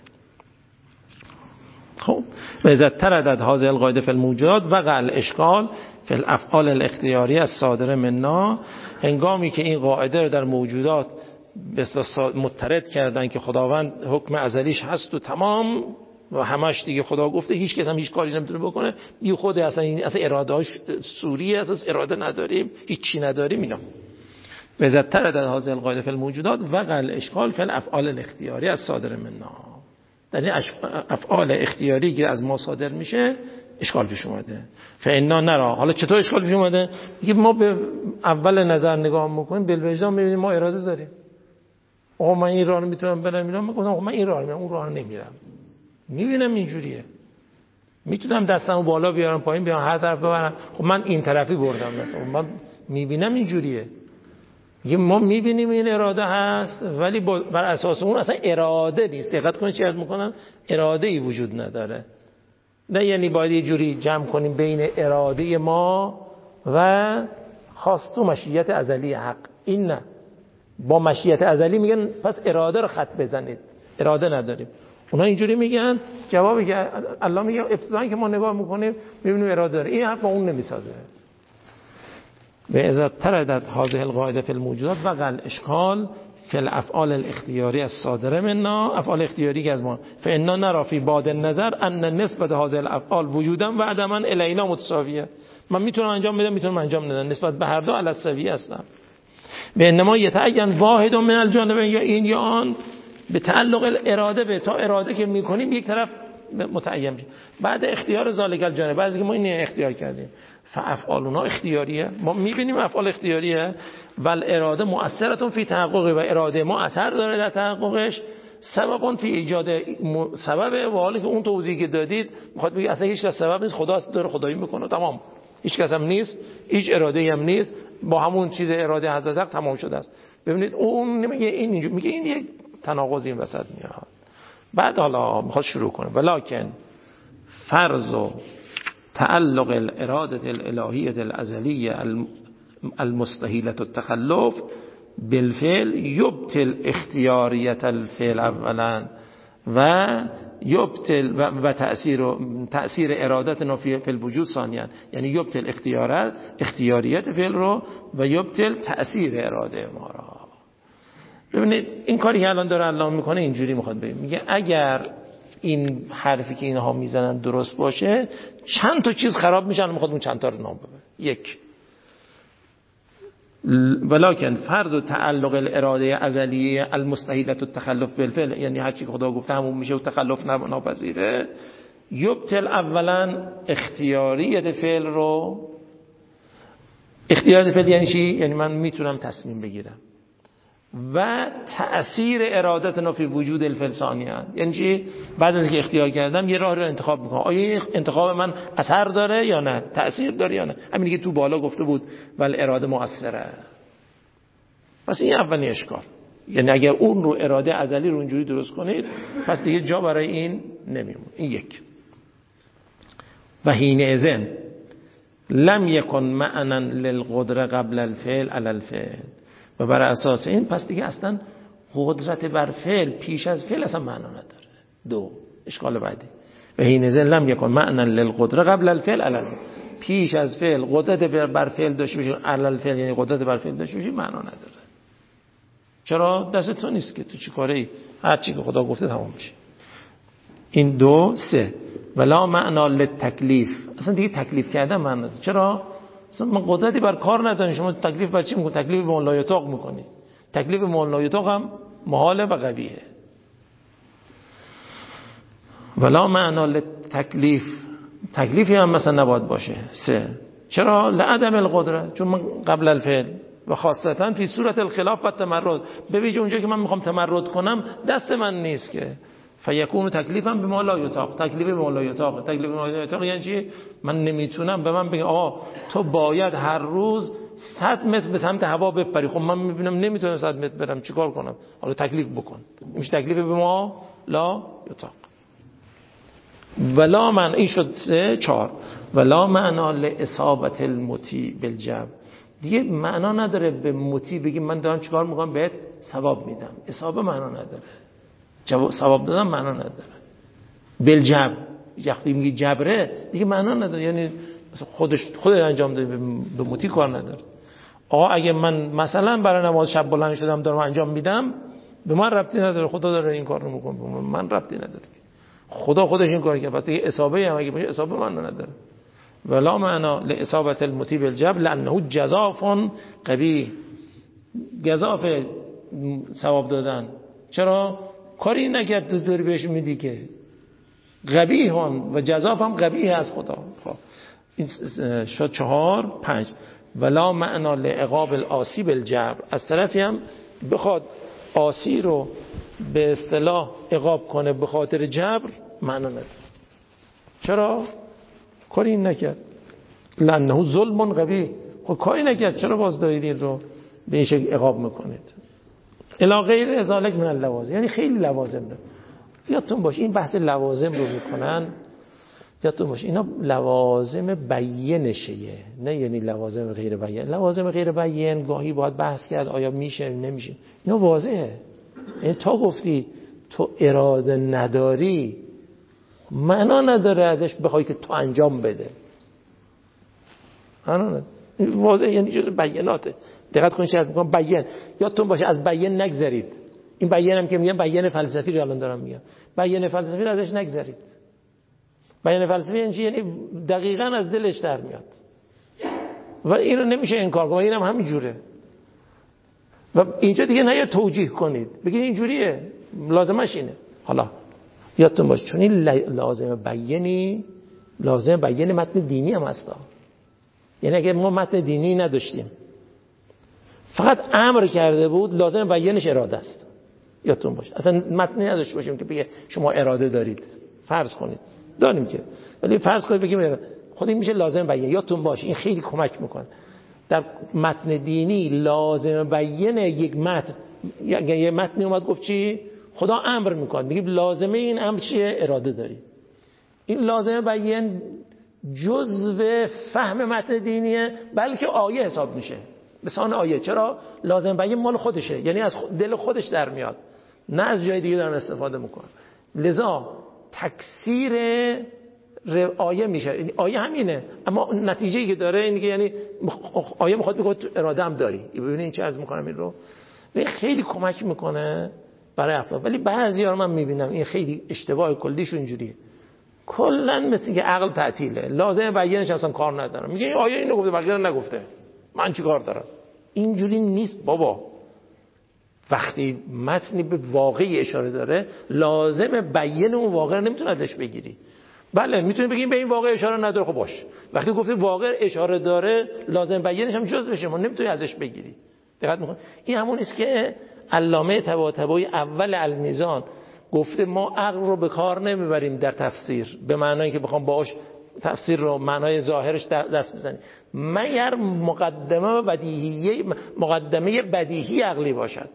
خب و اذا ترتد هذه القاعده فی الموجودات وقع الاشکال فی الافعال الاختیاریه الصادره منا. هنگامی که این قاعده رو در موجودات مترد کردن که خداوند حکم ازلیش هست و تمام و همش دیگه خدا گفته، هیچ کس هم هیچ کاری نمیتونه بکنه، بی خود اصلا این اصلا اراده‌اش سوریه، اصلا اراده نداریم، هیچ چی نداریم. اینا وزت ترد هذه القاعده فی الموجودات وقع الاشکال فی الافعال الاختیاریه الصادره منا. در این افعال اختیاری که از ما صادر میشه اشکال پیش اومده. فانا نرا، حالا چطور اشکال پیش اومده؟ میگه ما به اول نظر نگاه میکنیم بالوجدان میبینیم ما اراده داریم. آقا من این راه رو میتونم برم، میرم میگم آقا من این راه میرم، اون راه نمیرم. میبینم اینجوریه، میتونم دستمو بالا بیارم پایین بیارم هر طرف ببرم، خب من این طرفی بردم مثلا، من میبینم اینجوریه. میگه ما میبینیم این اراده هست ولی بر اساس اون اصلا اراده نیست. دقت کنید چی عرض میکنم، اراده ای وجود نداره. نه یعنی باید یه جوری جمع کنیم بین اراده ما و خواست و مشیت ازلی حق. این نه، با مشیت ازلی میگن پس اراده رو خط بزنید، اراده نداریم. اونا اینجوری میگن، جوابی که الله میگه ابتدایی که ما نگاه میکنیم میبینیم اراده داره. این حرف با اون نمیسازه. و اذا تردد هذه القاعده فی الموجودات وقع الاشکال فی الافعال الاختیاری الصادره منا، افعال اختیاری که از ما، فانا نرى فی بعد النظر ان نسبت هذه الافعال وجودا و عدما الینا متساویه. من میتونم انجام بدم، میتونم انجام ندم، نسبت به هر دو علی السویه هستم. به انما یتعین واحد من الجانبین، یا این یا آن، به تعلق الاراده به تا اراده که میکنیم یک طرف متعین میشه. بعد اختیار ذالک الجانب، بعد از اینکه ما این اختیار کردیم، فافعالنا اختیاریه، ما میبینیم افعال اختیاریه، بل اراده مؤثرتون فی تحققه، و اراده ما اثر داره در تحققش، سببون فی ایجاد سبب. و حالی که اون توضیحی که دادید میخواد بگه اصلا هیچ کس سبب نیست، خدا داره خدایی میکنه، تمام، هیچ کس هم نیست، هیچ اراده هم نیست، با همون چیز اراده حضرت حق تمام شده است. ببینید اون نمیگه این اینجور، میگه این یک تناقض این وسط میاد. بعد حالا میخواد شروع کنه، ولکن فرض و تعلق الاراده الالهیه الازلیه المستحیله التخلف بالفعل یبطل اختیاریت الفعل اولا و یبطل و تأثیر تأثیر ارادتنا فی الوجود ثانیا، یعنی یبطل اختیارات اختیاریت فعل رو و یبطل تأثیر اراده ما را. ببینید این کاری که الان داره الله میکنه اینجوری میخواد بگه، میگه اگر این حرفی که اینها میزنن درست باشه، چند تا چیز خراب میشن، میخواد اون چند تا رو نام ببره. یک، ولکن فرض و تعلق الاراده ازلیه المستحیله التخلف بالفعل، یعنی هر چی که خدا گفته همون میشه و تخلف ناپذیره، یبطل اولا اختیاریت فعل رو. اختیاریت فعل یعنی چی؟ یعنی من میتونم تصمیم بگیرم، و تأثیر ارادتنا فی وجود الفعل ثانیا، یعنی چی؟ بعد از اینکه اختیار کردم یه راه رو انتخاب میکنم، آیا انتخاب من اثر داره یا نه، تأثیر داره یا نه. همینی که تو بالا گفته بود ول اراده مؤثره. پس این اولین اشکال، یعنی اگر اون رو اراده ازلی رو اونجوری درست کنید پس دیگه جا برای این نمیمونه. این یک. و حینئذ لم یکن معنا للقدره قبل الفعل علی الفعل، و بر اساس این پس دیگه اصلا قدرت بر فعل پیش از فعل اصلا معنا نداره. دو، اشکال بعدی، و حینئذ لم یکن معنا للقدره قبل الفعل علی الفعل، پیش از فعل قدرت بر فعل داشته باشی علی الفعل، یعنی قدرت بر فعل داشته باشی، معنا نداره. چرا؟ دست تو نیست که تو چی کاری، هر چی که خدا گفته تمام میشه. این دو. سه، ولا معنا للتکلیف، اصلا دیگه تکلیف کردن معنا نداره. چرا؟ اصلا من قدرتی بر کار ندارم، شما تکلیف بر چی میکنی؟ تکلیف به مولا یطاق میکنی. تکلیف به مولا یطاق هم محاله و قبیحه. ولا معنا للتکلیف، تکلیفی هم مثلا نباید باشه. سه، چرا؟ لعدم القدره، چون من قبل الفعل و خاصتا فی صورت الخلاف و تمرد، ببینید اونجا که من میخوام تمرد کنم دست من نیست که، فیکون تکلیفم به ما لا یطاق، تکلیف به ما لا یطاق. تکلیف به ما لا یطاق یعنی چی؟ من نمیتونم به من بگم آقا تو باید هر روز صد متر به سمت هوا بپری، خب من میبینم نمیتونم صد متر برم، چیکار کنم؟ حالا تکلیف بکن. میشه تکلیف به ما لا یطاق. ولا من، این شد سه. چهار، ولا معنا لاصابه المطیع بالجبر، دیگه معنا نداره به مطیع بگیم من دارم چیکار میکنم بهت ثواب میدم، اصابه معنا نداره، جواب ثواب دادن معنا نداره. بالجبر، وقتی میگی جبره دیگه معنا نداره، یعنی خودش خود انجام داده، به مطیع کار نداره. آقا اگه من مثلا برای نماز شب بلند شدم دارم انجام میدم، به من ربطی نداره، خدا داره این کار رو میکنه، من ربطی نداره، خدا خودش این کار کرد. پس دیگه اصابه هم اگه باشه اصابه معنا نداره. ولا معنا لاصابه المطیع بالجبر لانه جزاف قبیح، گزاف ثواب دادن. چرا؟ کاری نکرد تو داری بهش میدی که، قبیح و جزاف هم قبیح از خدا. خب این شد چهار. پنج، ولا معنا لعقاب العاصی بالجبر، از طرفی هم بخواد عاصی رو به اصطلاح عقاب کنه به خاطر جبر، معنا نداره. چرا؟ کاری این نکرد. لانه ظلم قبیح، خب کاری نکرد، چرا باز دارید این رو به این شکل عقاب میکنید؟ الا غیر ازالک من اللوازم، یعنی خیلی لوازم داره. یادتون باشه این بحث لوازم رو میکنن، یادتون باشه اینا لوازم بیینشه، نه یعنی لوازم غیر بیین. لوازم غیر بیین گاهی باید بحث کرد آیا میشه نمیشه، اینا واضحه. یعنی تا گفتی تو اراده نداری معنا نداره ازش بخوای که تو انجام بده، معنا نداره، واضحه، یعنی جز بیاناته. دقت کنید چه میگم بیان. یادتون باشه از بیان نگذرید. این بیان هم که میگم بیان فلسفی رو الان دارم میگم، بیان فلسفی رو ازش نگذرید. بیان فلسفی یعنی یعنی دقیقاً از دلش در میاد و اینو نمیشه انکار کنید، اینم همین جوره. و اینجا دیگه نه توجیه کنید بگید اینجوریه لازمش اینه. حالا یادتون باشه چون این لازم بیانی لازم بیان متن دینی هم هستا. یعنی اگه ما متن دینی نداشتیم فقط امر کرده بود لازم بیانش اراده است. یادتون باشه اصلا متنی نداشته باشیم که بگه شما اراده دارید، فرض کنید داریم که، ولی فرض کنید بگیم خود این میشه لازم بیان. یادتون باشه این خیلی کمک میکنه در متن دینی. لازم بیان یک متن، یه متنی اومد گفت چی؟ خدا امر میکنه، میگه لازمه این امر چیه؟ اراده داری. این لازم بیان جزء فهم متن دینیه، بلکه آیه حساب میشه بسان آیه. چرا؟ لازم بیان مال خودشه، یعنی از دل خودش در میاد، نه از جای دیگه دارن استفاده میکنن. لذا تکثیر آیه میشه. آیه همینه اما نتیجه‌ای که داره اینه که یعنی آیه میخواد بگه تو اراده هم داری. ببینید این چه از میکنم این رو، این خیلی کمک میکنه برای افراد. ولی بعضی‌ها من میبینم این خیلی اشتباه کلیشون اینجوریه، کلا مثل که عقل تعطیله، لازم بیانش اصلا کار ندارم. میگه این آیه اینو گفته بقیه نگفته، من چی کار دارم؟ اینجوری نیست بابا. وقتی متنی به واقعی اشاره داره لازم بیان اون واقع رو نمیتونه ازش بگیری. بله میتونی بگیم به این واقع اشاره نداره، خب باش. وقتی گفتی واقع اشاره داره لازم بیانش هم جزء بشه، ما نمیتونی ازش بگیری. دقت میکنی؟ این همون است که علامه طباطبایی اول المیزان گفته ما عقل رو به کار نمیبریم در تفسیر به معنایی که بخوام باهاش تفسیر رو معنای ظاهرش دست بزنیم مگر مقدمه بدیهی مقدمه بدیهی عقلی باشد.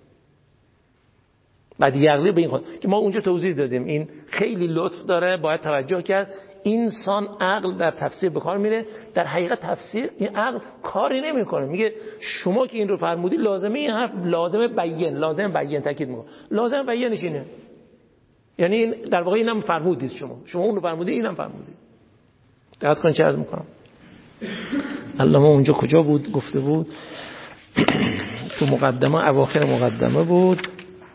بدیهی عقلی به این خود که ما اونجا توضیح دادیم، این خیلی لطف داره، باید توجه کرد. انسان عقل در تفسیر به کار میره، در حقیقت تفسیر این عقل کاری نمیکنه. میگه شما که این رو فرمودی لازمه این حرف لازمه بیان، لازم بیان تاکید میکنه، لازم بیانش اینه. یعنی این در واقع اینم فرمودید، شما شما اون رو فرمودید اینم فرمودید. دقت کن چه عرض میکنم. علامه اونجا کجا بود گفته بود؟ تو مقدمه، اواخر مقدمه بود.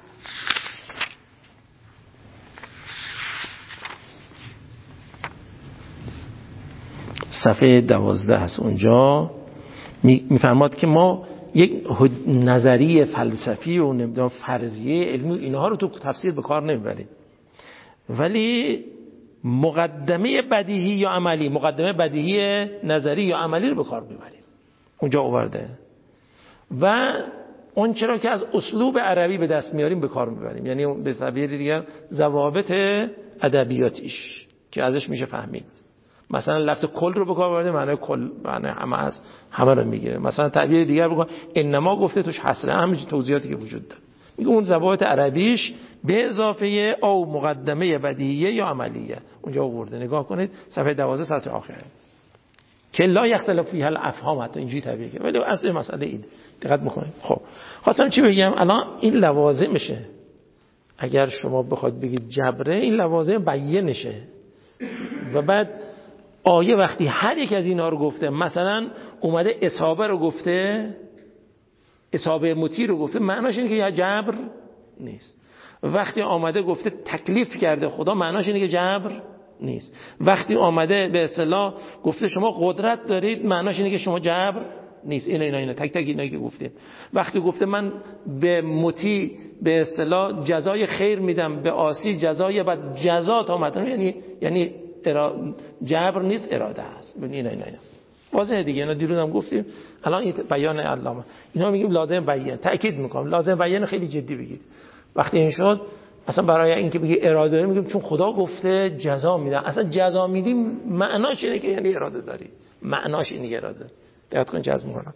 صفحه دوازده هست. اونجا میفرماد که ما یک نظریه فلسفی و نمیدونم فرضیه علمی اینها رو تو تفسیر به کار نمیبریم، ولی مقدمه بدیهی یا عملی، مقدمه بدیهی نظری یا عملی رو به کار میبریم. اونجا آورده و اون چرا که از اسلوب عربی به دست میاریم به کار میبریم، یعنی به تعبیر دیگر ضوابط ادبیاتیش که ازش میشه فهمید. مثلا لفظ کل رو به کار برده، معنی کل معنی همه است، همه رو میگیره. مثلا تعبیر دیگر بگم انما گفته توش حصر، همین توضیحاتی که وجود داره. میگه اون ضوابط عربیش به اضافه او مقدمه بدیهیه یا عملیه اونجا آورده. نگاه کنید صفحه دوازده سطر آخر که لا یختلف فیها الافهام، حتی اینجوری تعبیر کرده، ولی اصل مسئله اینه. دقت میکنید. خب خواستم چی بگم الان؟ این لوازمشه. اگر شما بخواید بگید جبره، این لوازم بیانشه. و بعد آیه وقتی هر یک از اینا رو گفته، مثلا اومده اصابه رو گفته، اصابه مطیع رو گفته، معناش اینه که یا جبر نیست. وقتی آمده گفته تکلیف کرده خدا، معناش اینه که جبر نیست. وقتی آمده به اصطلاح گفته شما قدرت دارید، معناش اینه که شما جبر نیست. اینا اینا اینا تک تک اینایی که گفتیم. وقتی گفته من به مطیع به اصطلاح جزای خیر میدم، به عاصی جزای بد، جزا تا مطلب یعنی یعنی جبر نیست، اراده است. ببین اینا اینا اینا واضحه دیگه. اینا دیروز هم گفتیم، الان این بیان علامه. اینا میگیم لازم بیان، تاکید میکنم لازم بیان خیلی جدی بگید. وقتی این شد اصلا برای اینکه بگی اراده داری، میگیم چون خدا گفته جزا میدم. اصلا جزا میدیم معناش اینه که یعنی اراده داری، معناش اینه اراده. دقت کن جزم میکنم.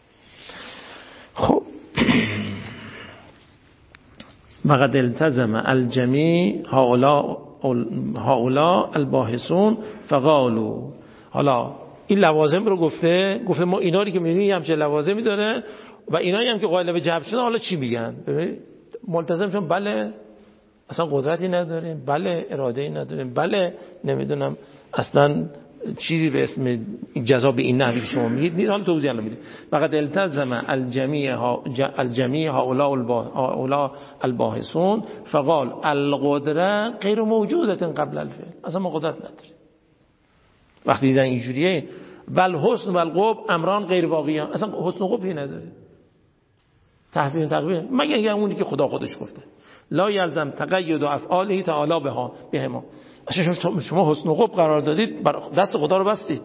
خب وقد التزم الجمیع هؤلاء هؤلاء الباحثون فقالوا. حالا این لوازم رو گفته گفته ما اینا رو که می‌بینیم همچه لوازمی داره و اینایی هم که قائل به جبر شدن حالا چی میگن؟ ببین ملتزم شدن بله اصلا قدرتی نداریم، بله اراده‌ای نداریم، بله نمیدونم اصلا چیزی به اسم جزا به این نحوی که شما میگید نیست. حالا توضیح الان میدیم. فقط التزم الجمیع الجمیع هؤلاء الباحثون فقال القدره غیر موجوده قبل الفعل. اصلا ما قدرت نداریم. وقتی دیدن اینجوریه بل حسن و القبح امران غیر واقعیان، اصلا حسن و قبحی نداره تحسین تقویم مگر اینکه اونی که خدا خودش گفته لا یلزم تقید افعاله تعالی بها بهما. شما شما حسن و قبح قرار دادید دست خدا رو بستید.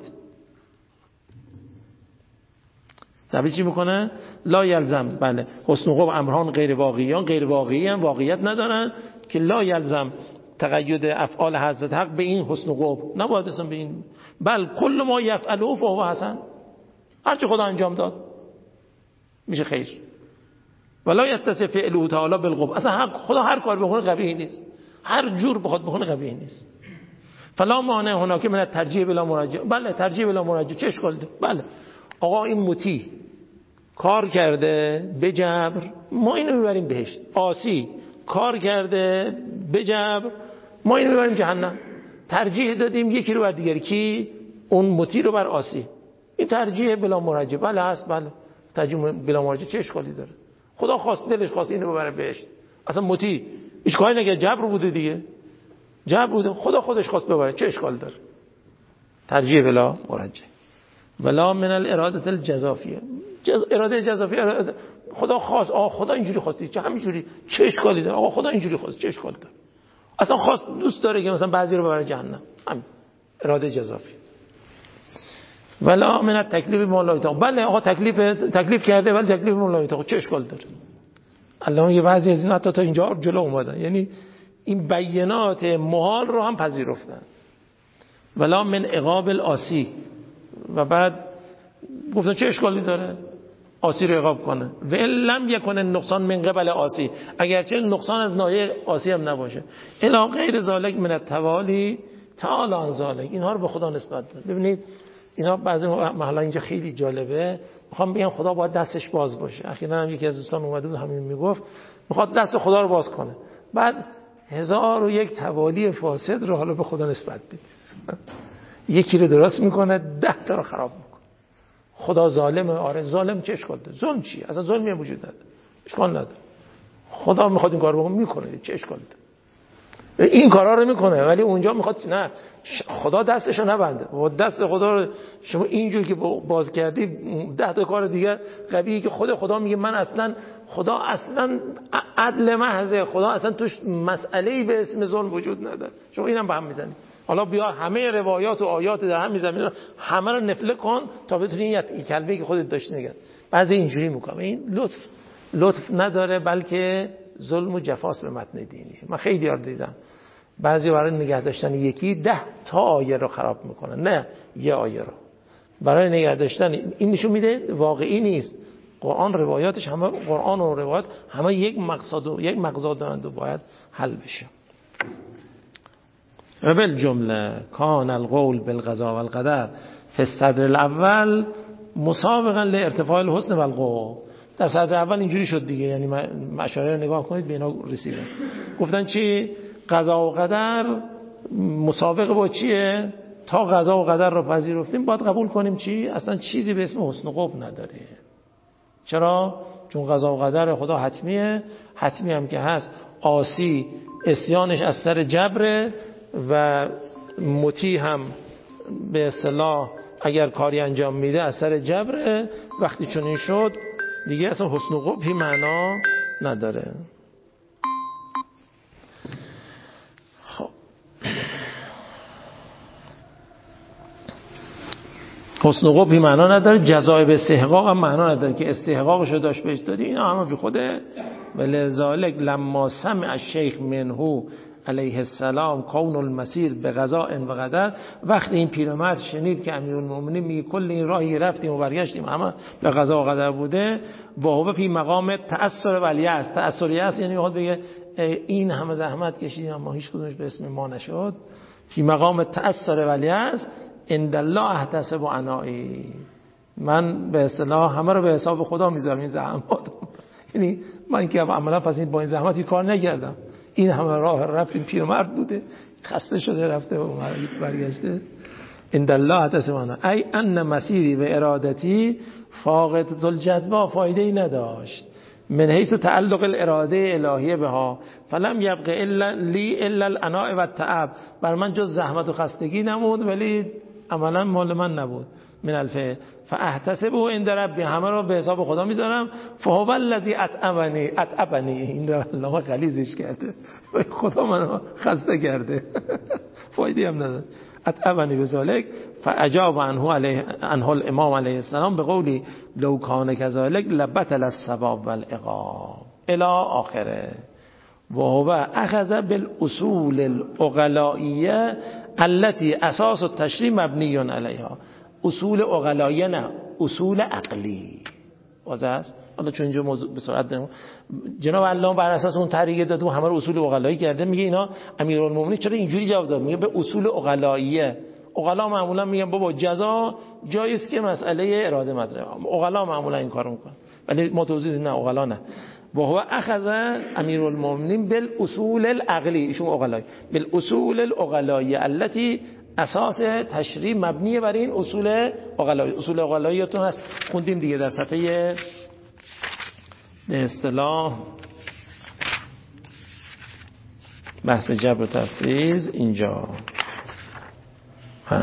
تعبیر چی میکنه؟ لا یلزم بله حسن و قبح امران غیر واقعیان، غیر واقعی هم واقعیت ندارن که لا یلزم تقید افعال حضرت حق به این حسن و قبح نباید اصلا به این بل کل ما یفعله فهو حسن، هرچی خدا انجام داد میشه خیر. ولا یتصف فعله تعالی بالقبح، اصلا حق خدا هر کار بکنه قبیح نیست، هر جور بخواد بکنه قبیح نیست. فلا مانع هناك من ترجیح بلا مراجعه، بله ترجیح بلا مراجعه چه اشکالی داره؟ بله آقا این مطیع کار کرده به جبر ما اینو میبریم بهشت، عاصی کار کرده به جبر ما اینو میبریم جهنم. ترجیح دادیم یکی رو بر دیگری، کی؟ اون مطیع رو بر عاصی. این ترجیح بلا مراجعه بله هست، بله ترجیح بلا مراجعه چه اشکالی داره؟ خدا خواست دلش خواست اینو ببره بهشت، اصلا مطیع اشکالی نگه جبر بوده دیگه، جبر بوده خدا خودش خواست ببره چه اشکال داره؟ ترجیح بلا مراجعه. ولا من الاراده الجزافیه، جز... اراده جزافیه اراده... خدا خواست آقا خدا اینجوری خواستی چه همینجوری چه اشکالی داره؟ آقا خدا اینجوری خواست چه اشکالی داره؟ اصلا خواست دوست داره که مثلا بعضی رو ببره جهنم، همین اراده جزافی. ولا من التکلیف مولایتا، بله آقا تکلیف تکلیف کرده ولی تکلیف مولایتا چه اشکال داره؟ الان یه بعضی از این حتی تا اینجا جلو اومدن، یعنی این بیانات محال رو هم پذیرفتن. ولا من عقاب العاصی، و بعد گفتن چه اشکالی داره عاصی رو عقاب کنه؟ و لم یکن نقصان من قبل عاصی، اگرچه نقصان از ناحیه عاصی هم نباشه. الا غیر ذالک من التوالی تعالی عن ذالک، اینها رو به خدا نسبت داد. ببینید اینا بعضی محلا اینجا خیلی جالبه، میخوام بگم خدا باید دستش باز باشه. اخیراً هم یکی از دوستان اومده بود همین میگفت میخواد دست خدا رو باز کنه، بعد هزار و یک توالی فاسد رو حالا به خدا نسبت بده. یکی رو درست میکنه ده تا رو خراب میکنه. خدا ظالمه؟ آره ظالم چه اشکال داره؟ ظلم چیه؟ اصلا ظلمی وجود نداره، اشکال نداره. خدا میخواد این کارو بکنه میکنه، چه اشکالی داره؟ این کارا رو میکنه ولی اونجا میخواد نه خدا دستشو نبنده. و دست خدا رو شما اینجوری که باز کردی ده تا کار دیگه قبیحی که خود خدا میگه من اصلا خدا اصلا عدل محض، خدا اصلا توش مسئله‌ای به اسم ظلم وجود نداره. شما اینم به هم میزنید. حالا بیا همه روایات و آیات در هم میزنید همه رو نفله کن تا بتونی این کلمه‌ای که خودت داشتی نگه. بعضی اینجوری میکنه، این لطف لطف نداره بلکه ظلم و جفاست به متن دینی. من خیلی یار دیدم بعضی برای نگه داشتن یکی ده تا آیه رو خراب میکنن، نه یه آیه رو برای نگه داشتن. این نشون میده واقعی نیست. قرآن روایاتش همه قرآن و روایات همه یک مقصد و یک مقصد دارند و باید حل بشه. و بالجمله کان القول بالقضاء والقدر فی الصدر الاول مسابقا لارتفاع الحسن والقبح. در صدر اول اینجوری شد دیگه، یعنی اشاره رو نگاه کنید به اینا رسیدن. گفتن چی؟ قضا و قدر مسابقه با چیه؟ تا قضا و قدر رو پذیرفتیم باید قبول کنیم چی؟ اصلا چیزی به اسم حسن و قبح نداره. چرا؟ چون قضا و قدر خدا حتمیه، حتمی هم که هست. عاصی عصیانش از سر جبره و مطیع هم به اصطلاح اگر کاری انجام میده از سر جبره. وقتی چنین شد دیگه اصلا حسن و قبحی معنا نداره. خب حسن و قبحی معنا نداره، جزای به استحقاق هم معنا نداره که استحقاقش رو داشت بهش دادی، اینا همه بی خوده. ولذالک لما سمع الشیخ منه علیه السلام کون المسیر به قضاء و قدر، وقتی این پیرمرد شنید که امیرالمومنین میگه کل این راهی رفتیم و برگشتیم همه به قضا و قدر بوده، و هو فی مقام تأثر و الیأس. تأثر و الیأس یعنی میخواد بگه این همه زحمت کشیدیم اما هیچ کدومش به اسم ما نشد. فی مقام تأثر ولی است عند الله احتسب و عنایی، من به اصطلاح همه رو به حساب خدا میذارم این زحمات. یعنی من که عملا پس این با این زحمتی کار نکردم، این همه راه رفتیم، پیرمرد بوده خسته شده رفته و برگشته. عند الله احتسب و عنایی ای ان مسیری و ارادتی فاقد الجدوى، فایده ای نداشت من حیث تعلق الاراده الهیه بها، فلم یبقى الا لی الا العناء و التعب، بر من جز زحمت و خستگی نمود ولی عملا مال من نبود. من الفعل فاحتسبه عند ربی، همه رو به حساب خدا میذارم. فهو الذی اطعمنی اطعمنی، این رو علامه غلیظش کرده، خدا منو خسته کرده فایده هم نداره. اطعمنی بذالک فاجاب عنه علیه عنه الامام علیه السلام بقولی لو کان کذالک لبطل الثواب والعقاب الی آخره. و هو اخذ بالاصول العقلائیه التي اساس التشریع مبنی علیها. اصول عقلائیه نه، اصول عقلی واضح است. حالا چون اینجا موضوع به سرعت دارم، جناب علامه بر اساس اون طریقه داده و همه رو اصول عقلایی کرده، میگه اینا امیرالمومنین چرا اینجوری جواب داد؟ میگه به اصول عقلاییه. عقلا معمولا میگن بابا جزا جایز که مسئله اراده مطرحه، عقلا معمولا این کارو میکنن، ولی ما توضیح نه عقلا نه. و هو اخذ امیرالمومنین بالاصول العقلی، ایشون عقلایی، بالاصول العقلاییه التي اساس تشریع مبنی بر این اصول عقلایی. اصول عقلاییتون هست خوندیم دیگه در صفحه به اصطلاح بحث جبر و تفریز اینجا هم.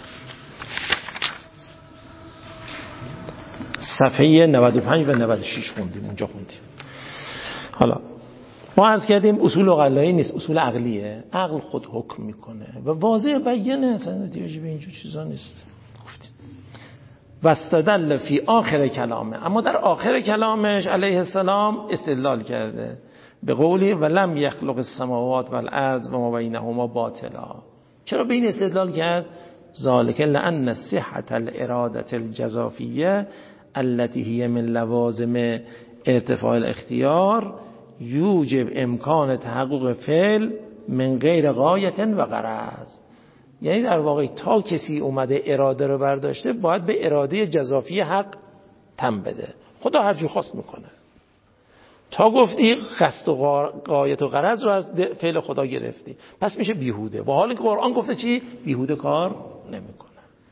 صفحه نود و پنج و نود و شش خوندیم، اونجا خوندیم. حالا ما عرض کردیم اصول عقلایی نیست، اصول عقلیه. عقل خود حکم میکنه و واضح بیانه، اصلا نتیجه به اینجور چیزا نیست. گفتیم واستدل فی آخر کلامه، اما در آخر کلامش علیه السلام استدلال کرده به قولی ولم یخلق السماوات والارض و ما بینهما باطلا. چرا به این استدلال کرد؟ ذالک لان صحت الاراده الجزافیه التي هي من لوازم ارتفاع الاختیار یوجب امکان تحقق فعل من غیر غایت و غرض. یعنی در واقع تا کسی اومده اراده رو برداشته باید به اراده جزافی حق تن بده. خدا هر جو خواست میکنه. تا گفتی قصد و غایت و غرض رو از فعل خدا گرفتی، پس میشه بیهوده. با حالی که قرآن گفته چی؟ بیهوده کار نمیکنه.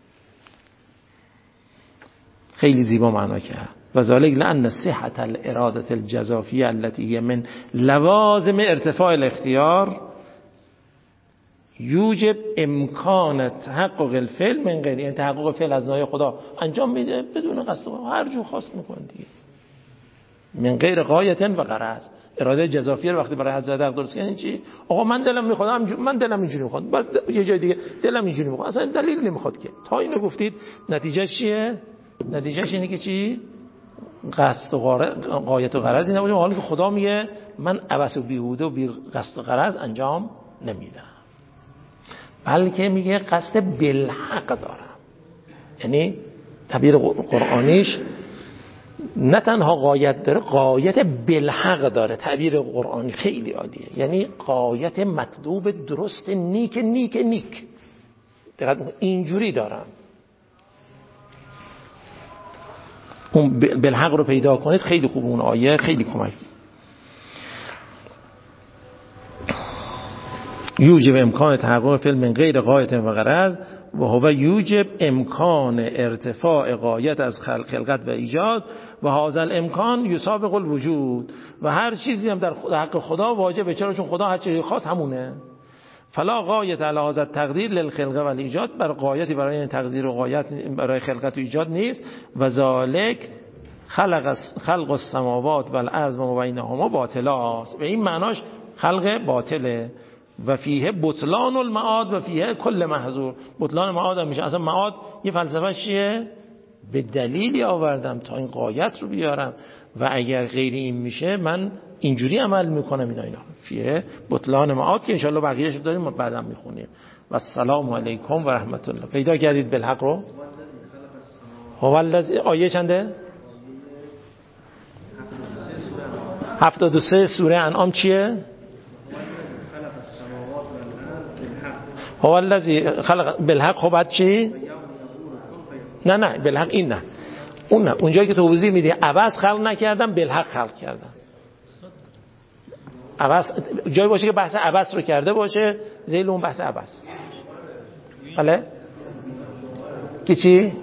خیلی زیبا معنا کرد. و ذالک لان صحت الاراده الجزافیه التي هي من لوازم ارتفاع الاختیار یوجب امکان تحقق الفعل من غیر، یعنی تحقق فعل از نای خدا انجام میده بدون قصد، هر جو خواست میکنه دیگه، من غیر غایت و غرض. اراده جزافیه رو وقتی برای حضرت حق درست یعنی چی؟ آقا من دلم میخواد، من دلم اینجوری میخواد، بس یه جای دیگه دلم اینجوری میخواد، اصلا دلیل نمیخواد که. تا اینو گفتید نتیجه چیه؟ نتیجهش اینه که چی؟ قصد و غایت و غرض این نباشه. حالا که خدا میگه من عبث و بیهوده و بی قصد و غرض انجام نمیدم، بلکه میگه قصد بالحق دارم. یعنی تعبیر قرآنیش نه تنها غایت داره، غایت بالحق داره. تعبیر قرآنی خیلی عالیه، یعنی غایت مطلوب درست نیک نیک نیک. دقیقاً اینجوری دارم. اون بالحق رو پیدا کنید خیلی خوب، اون آیه خیلی کمک. یوجب امکان تحقق فعل من غیر غایت و غرض و هو یوجب امکان ارتفاع غایت از خلقت و ایجاد و هذا الامکان یسابق الوجود. و هر چیزی هم در حق خدا واجبه. چرا؟ چون خدا هر چیزی خواست همونه. فلا غایت علی هذا التقدیر للخلق و الایجاد، بر غایتی برای این تقدیر و غایت برای خلقت و ایجاد نیست. و ذالک خلق خلق السماوات والارض و ما بینهما باطلاست. به این معناش خلق باطله. و فیه بطلان المعاد و فیه کل محظور. بطلان معاد هم میشه. اصلا معاد یه فلسفه چیه؟ به دلیلی آوردم تا این غایت رو بیارم و اگر غیر این میشه من اینجوری عمل میکنم. اینا اینا فیه بطلان معاد که انشالله بقیه‌اش رو داریم ما بعدا میخونیم. و السلام علیکم و رحمت الله. پیدا کردید بالحق رو؟ هو الذی آیه چنده؟ هفتاد و سه سوره انعام چیه؟ هو الذی خلق بالحق. خب بعد چی؟ نه نه بالحق این نه اون نه اونجایی که توضیح میدی عبث خلق نکردم بالحق خلق کردم. عبث جایی باشه که بحث عبث رو کرده باشه ذیل اون بحث عبث. بله کی چی؟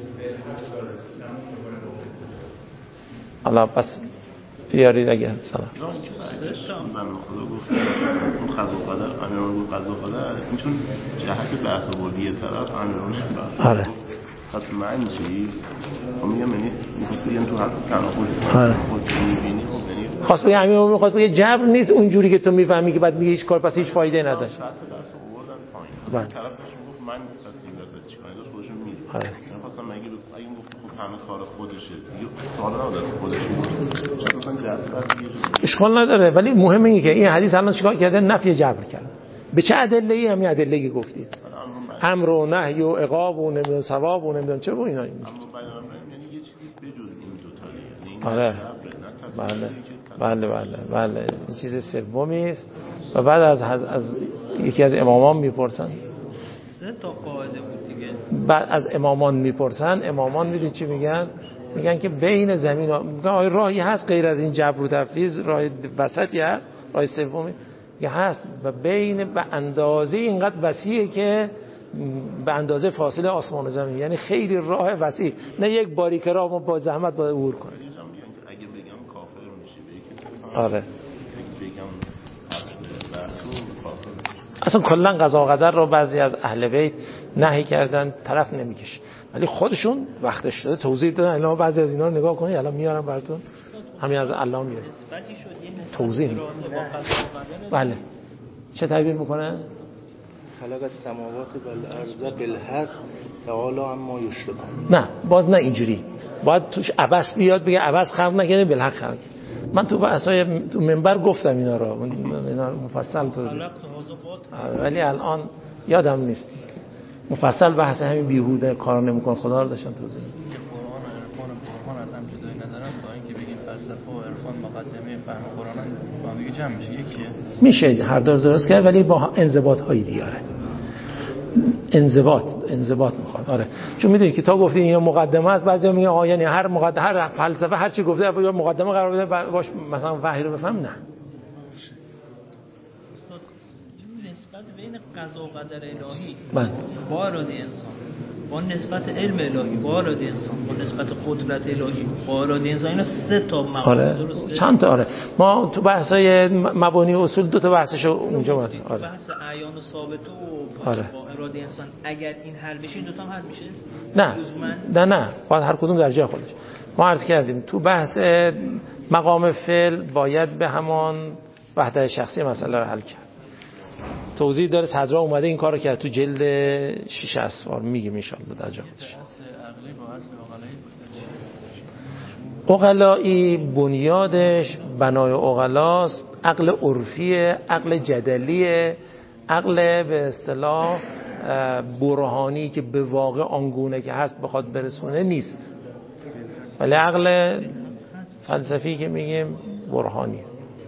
الله پس بیارید اگه سلام. من خدا گفت اون قضا و قدر امیران گفت قضا و قدر این چون جهت بحث آوردی یه طرف امیران بحث آره پس من چی؟ خب میگم یعنی میخواست بگم تو هر تناقض خود میبینی خب یعنی خواست بگم امیران میخواست بگم جبر نیست اونجوری که تو میفهمی که بعد میگه هیچ کار پس هیچ فایده نداشت. سطح بحث آوردن پایین طرفش میگفت من پس این وسط چی کنم داشت خودشون میزه آره خواستم مگه اگه گفت خب همه کار خودشه دیگه سوال نداره خودشه مثلا جبر اشکال نداره ولی مهم اینه که این حدیث الان چیکار کرده؟ نفی جبر کرد. به چه ادله‌ای؟ همین ادله‌ای که گفتید امر و نهی و عقاب و نمیدونم ثواب و نمیدونم چه و اینا. این یعنی یه چیزی بجز این دو تا دیگه آره بله بله بله بله این چیز سومی است. و بعد از از, از یکی از امامان میپرسن سه تا قاعده بود دیگه. بعد از امامان میپرسن امامان میدونید چی میگن؟ میگن که بین زمین و میگن راهی هست غیر از این جبر و تفویض؟ راه وسطی هست؟ راه سومی که هست و بین به اندازه اینقدر وسیعه که به اندازه فاصله آسمان و زمین، یعنی خیلی راه وسیع، نه یک باریکه راه ما با زحمت باید عبور کنیم. اگه بگم کافر میشه آره بگم کافر اصلا کلا قضا و قدر رو بعضی از اهل بیت نهی کردن طرف نمیکشه ولی خودشون وقتش داده توضیح دادن. الان بعضی از اینا رو نگاه کنید الان میارم براتون همین از الله میاره توضیح. بله چه تعبیر میکنه؟ خلق السماوات والارض بالحق تعالی عما یشرکون. نه باز نه اینجوری، باید توش عبث بیاد بگه عبث خلق نکنه بالحق خلق. من تو بحثای تو منبر گفتم اینا رو اینا رو مفصل توضیح ولی الان یادم نیست مفصل بحث همین بیهوده کارا نمیکن خدا رو داشتم توضیح میدم. قرآن و عرفان قرآن از هم جدایی ندارن تا اینکه بگیم فلسفه و عرفان مقدمه فهم قرآن با هم دیگه جمع میشه یکیه. میشه هر دو درست کرد ولی با انضباط های دیگه. انضباط انضباط میخواد. آره چون میدونید که تا گفتی این مقدمه است بعضیا میگن آ یعنی هر مقدمه هر فلسفه هر چی گفته یا مقدمه قرار بده باش مثلا وحی رو بفهم. نه نسبت بین قضا و قدر الهی من. با اراده انسان با نسبت علم الهی با اراده انسان با نسبت قدرت الهی با اراده انسان اینا سه تا مقام آره. درسته چند تا آره ما تو بحثای مبانی اصول دو تا بحثشو اونجا بود. آره بحث اعیان و ثابت و آره. با اراده انسان اگر این حل بشه این دو تا هم حل میشه؟ نه نه نه باید هر کدوم در جای خودش. ما عرض کردیم تو بحث مقام فعل باید به همان وحدت شخصی مسئله رو حل کرد. توضیح داره صدرا اومده این کارو کرد تو جلد شش اسفار میگیم ان شاءالله در جا خودش. عقلایی بنیادش بنای عقلاست، عقل عرفیه، عقل جدلیه، عقل به اصطلاح برهانی که به واقع آنگونه که هست بخواد برسونه نیست، ولی عقل فلسفی که میگیم برهانیه.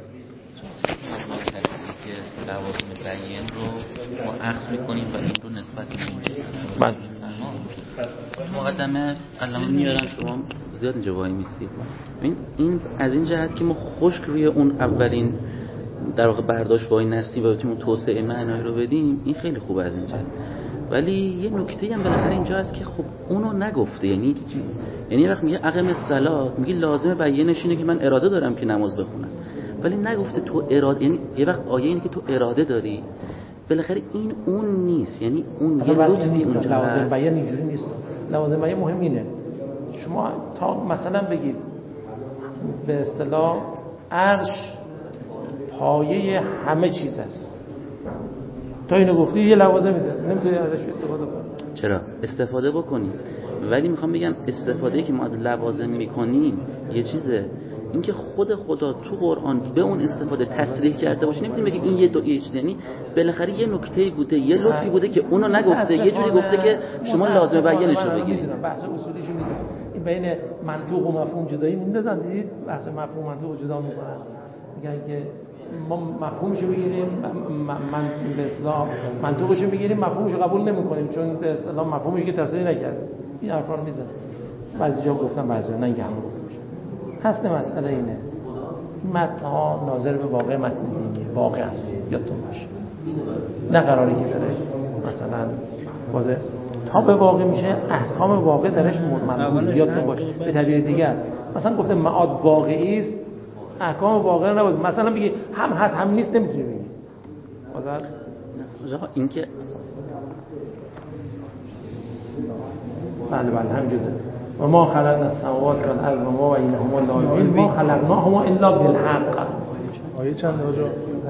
لوازم بیان رو ما اخذ میکنیم و این رو نسبت میکنیم. من مقدمه علامه میارم شما زیاد اینجا وای میستید. این این از این جهت که ما خشک روی اون اولین در واقع برداشت وای نستیم و بتونیم توسعه معنایی رو بدیم، این خیلی خوبه از این جهت. ولی یه نکته هم بالاخره اینجا هست که خب اونو نگفته. یعنی یعنی یه وقت میگه اقیم الصلات، میگه لازمه بیانش اینه که من اراده دارم که نماز بخونم، ولی نگفته تو اراده. یعنی یه وقت آیه اینه که تو اراده داری، بالاخره این اون نیست. یعنی اون یه لطفی اونجا لازم بیان اینجوری نیست. لازم بیان مهم اینه شما تا مثلا بگید به اصطلاح عرش پایه همه چیز است، تا اینو گفتی یه لوازم میده نمیتونی ازش استفاده کنی. چرا استفاده بکنیم؟ ولی میخوام بگم استفاده که ما از لوازم میکنیم یه چیزه، اینکه خود خدا تو قرآن به اون استفاده تصریح کرده باشه. نمیتونیم بگیم این یه دو یه چیزی، یعنی بالاخره یه نکته بوده، یه لطفی بوده که اونو نگفته، یه جوری گفته که شما لازمه بیانش رو بگیرید. بحث اصولیشو میدونم این بین منطوق و مفهوم جدایی میندازن. دیدید بحث مفهوم منطوق جدا میکنن، میگن که ما مفهومشو بگیریم، من به اصطلاح منطقشو بگیریم، مفهومشو قبول نمی‌کنیم چون به اصطلاح مفهومش که تصریح نکرده. این حرفا رو میزنه. بعضی جا گفتم بعضی جا نه، اینکه همه گفته میشه. حسن مسئله اینه. متن ها ناظر به واقع متن دینی واقع است، یادتون باشه. نه قراری که بره مثلا واضح تا به واقع میشه احکام واقع درش مرموز، یادتون باشه. به تعبیر دیگر مثلا گفته معاد واقعی است، احکام واقع نبود. مثلا بگی هم هست هم نیست، نمیتونی بگی. واضح است؟ آقا این که بله بله همینجوره. و ما خلقنا السماوات والارض و ما بینهما لاعبین ما خلقناهما الا بالحق. آیه چند آجا؟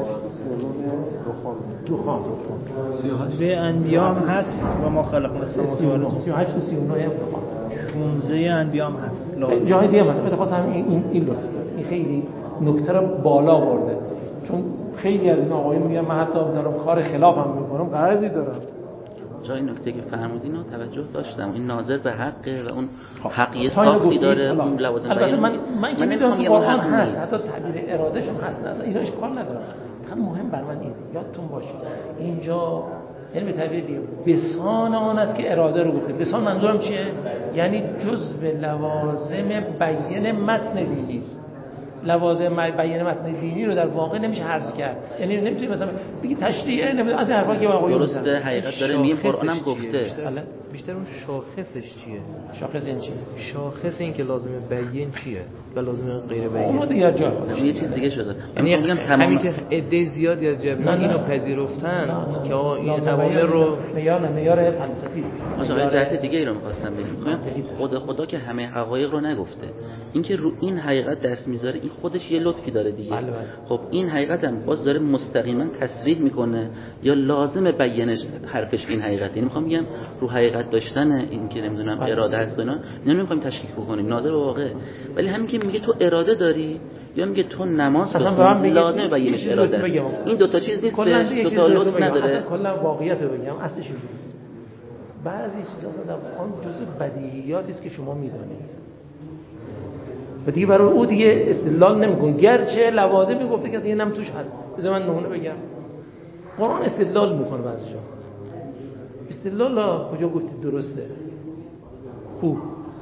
دخان به انبیام هست و ما خلقنا السماوات والارض. سی و هشت و سی و نه هم دخان. شانزده انبیام هست. جای دیگه مثلا بخواستم این این لطف این خیلی نکته رو بالا برده، چون خیلی از این آقایون میگن من حتی دارم کار خلافم میکنم، غرضی دارم. جای نکته که فرمودین رو توجه داشتم، این ناظر به حقه و اون حقیه ساختی داره، اون لوازم بیان. من من که میدونم که قرآن هست، حتی تعبیر ارادهش هم هست، اصلا اینا اشکال نداره. هم مهم بر من این یادتون باشه اینجا یعنی به تعبیر دیگه بسان آن است که اراده رو گفته. بسان منظورم چیه؟ یعنی جزء لوازم بیان متن دینی است. لوازم بیان متن دینی رو در واقع نمیشه حذف کرد. یعنی نمیشه مثلا بگی تشریع نمیدونم از این حرفا که آقایون درسته، حقیقت داره میگه، قرآن هم گفته. بیشتر, بیشتر اون شاخصش چیه؟ شاخص این چیه؟ شاخص این که لازم بیان چیه و لازم غیر بیان. اون دیگه جای خودش یه چیز دیگه شده. یعنی میگم تمام همین که عده زیادی از جبهه اینو پذیرفتن که آقا این اوامر رو معیار معیار فلسفی. مثلا جهت دیگه ای رو می‌خواستم بگم. خود خدا که همه حقایق رو نگفته. اینکه رو این حقیقت دست میذاره این خودش یه لطفی داره دیگه. بله بله. خب این حقیقت هم باز داره مستقیما تصریح میکنه یا لازم بیانش حرفش این حقیقت. یعنی میخوام بگم رو حقیقت داشتن این که نمیدونم بله. اراده هست اینا نمیخوایم تشکیک بکنیم، ناظر به واقع. ولی همین که میگه تو اراده داری یا میگه تو نماز بخون لازم بیانش اراده است. این دو تا چیز نیست، دو تا لطف نداره. اصلا کلا واقعیت رو بگم اصلش اینه. بعضی چیزا اصلا آن جزء بدیهیاتی است که شما میدونید. و دیگه برای او دیگه استدلال نمی‌کن، گرچه لوازمی گفته که اینم توش هست. بذار من نمونه بگم. قرآن استدلال میکنه بعضی جا. استدلال کجا گفتید درسته؟ کو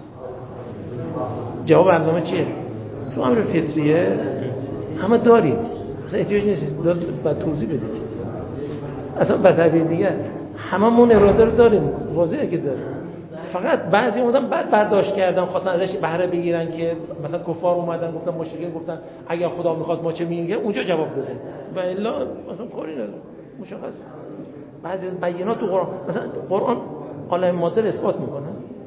جواب برنامه چیه؟ تو امر فطریه همه داریم، اصلا احتیاج نیست استدلال بعد توضیح بدید. اصلا به تعبیر دیگه هممون اراده رو داریم، واضحه که داریم. فقط بعضی اومدن بعد برداشت کردن، خواستن ازش بهره بگیرن که مثلا کفار اومدن گفتن مشرکین گفتن اگر خدا می‌خواست ما چه میگیم، اونجا جواب داده و الا مثلا کاری نداره. مشخص بعضی بیانات تو قرآن، مثلا قرآن عالم ماده رو اثبات میکنه،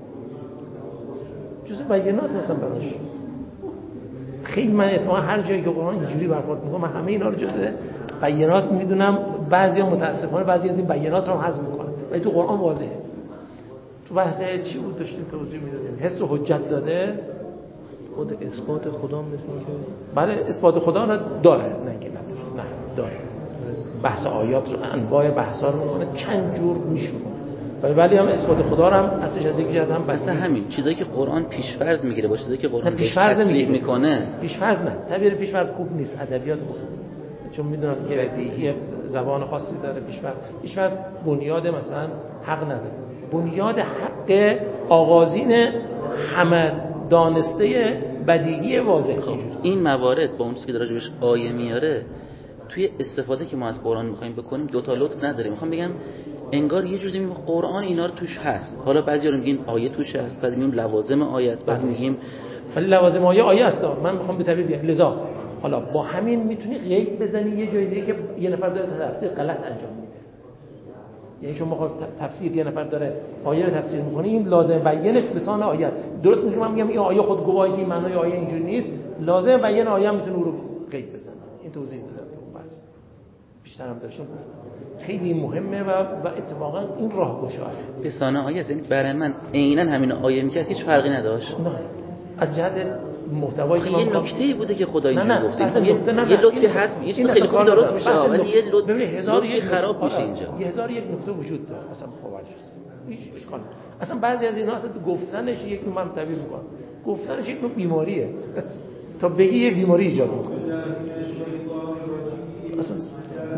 جزء بیانات هستن براش. خیلی من اتفاقا هر جایی که قرآن اینجوری برخورد میکنه من همه اینا رو جزء بیانات میدونم. بعضیا متاسفانه بعضی از این بیانات رو هم حذف میکنن ولی تو قرآن واضحه. تو بحث چی بود داشتیم توضیح میدادیم، حس و حجت داده. خود اثبات خدا مثل اینکه بله اثبات خدا رو داره، نه اینکه نه داره. بحث آیات رو انواع بحثا رو میکنه، چند جور میشونه. ولی ولی هم اثبات خدا رو هم اصلش از یک جهت هم مثلا همین چیزایی که قرآن پیش‌فرض میگیره با چیزایی که قرآن پیش‌فرض تصریح میکنه. پیش‌فرض نه، تعبیر پیش‌فرض خوب نیست، ادبیات خوب نیست. چون میدونم که دیگه زبان خاصی داره. پیش‌فرض پیش‌فرض بنیاد مثلا حق نداره. بنیاد حق آغازین همه دانسته بدیهی واضحه. خب این موارد با اون چیزی که راجبش آیه میاره توی استفاده که ما از قرآن میخوایم بکنیم دو تا لطف نداریم. میخوام بگم انگار یه جوری میگیم قرآن اینا رو توش هست. حالا بعضیا رو میگن آیه توش هست، بعضی میگیم لوازم آیه است، بعضی میگیم ولی لوازم آیه آیه است. من میخوام به تعبیر بیام. لذا حالا با همین میتونی غیب بزنی یه جای دیگه که یه نفر داره تفسیر غلط انجام میده. یعنی شما خب تفسیر یه نفر داره آیه رو تفسیر میکنه، این لازم بیانش بسان آیه است. درست میشه من میگم این آیه خود گواهی که معنای آیه اینجوری نیست، لازم بیان آیه هم میتونه او رو غیب بزنه. این توضیح میدم تو بس بیشتر هم داشتم. خیلی مهمه و و اتفاقا این راهگشاست. بسان آیه است. یعنی برای من عیناً همین آیه میکرد هیچ فرقی نداشت. نه از جهت محتوایی که یه نکته‌ای بوده که خدا اینجوری گفته. یه یه لطفی هست، یه چیز خیلی خوب درست میشه ولی یه لطفی خراب میشه اینجا. یه هزار یک نکته وجود داره اصلا خواهرجاست. هیچ اشکال نداره. اصلا بعضی از اینا اصلا گفتنش یک نوع من تعبیر می‌کنم. گفتنش یک نوع بیماریه. تا بگی یه بیماری ایجاد می‌کنه.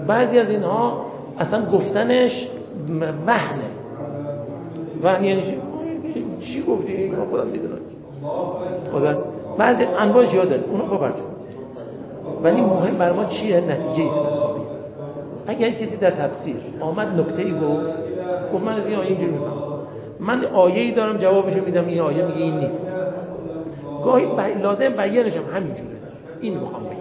بعضی از اینها اصلا گفتنش وهنه. وهن یعنی چی؟ چی گفتی؟ من خودم میدونم. خودت بعضی انواع زیاد داره، اونو ببرد. ولی مهم بر ما چیه؟ نتیجه ایست. اگر کسی در تفسیر آمد نکته‌ای گفت، گفت من از این آیه اینجوری میفهمم، من آیه‌ای دارم جوابشو میدم، این آیه میگه این نیست. گاهی ب... لازم بیانشم همینجوره، این میخوام بگم.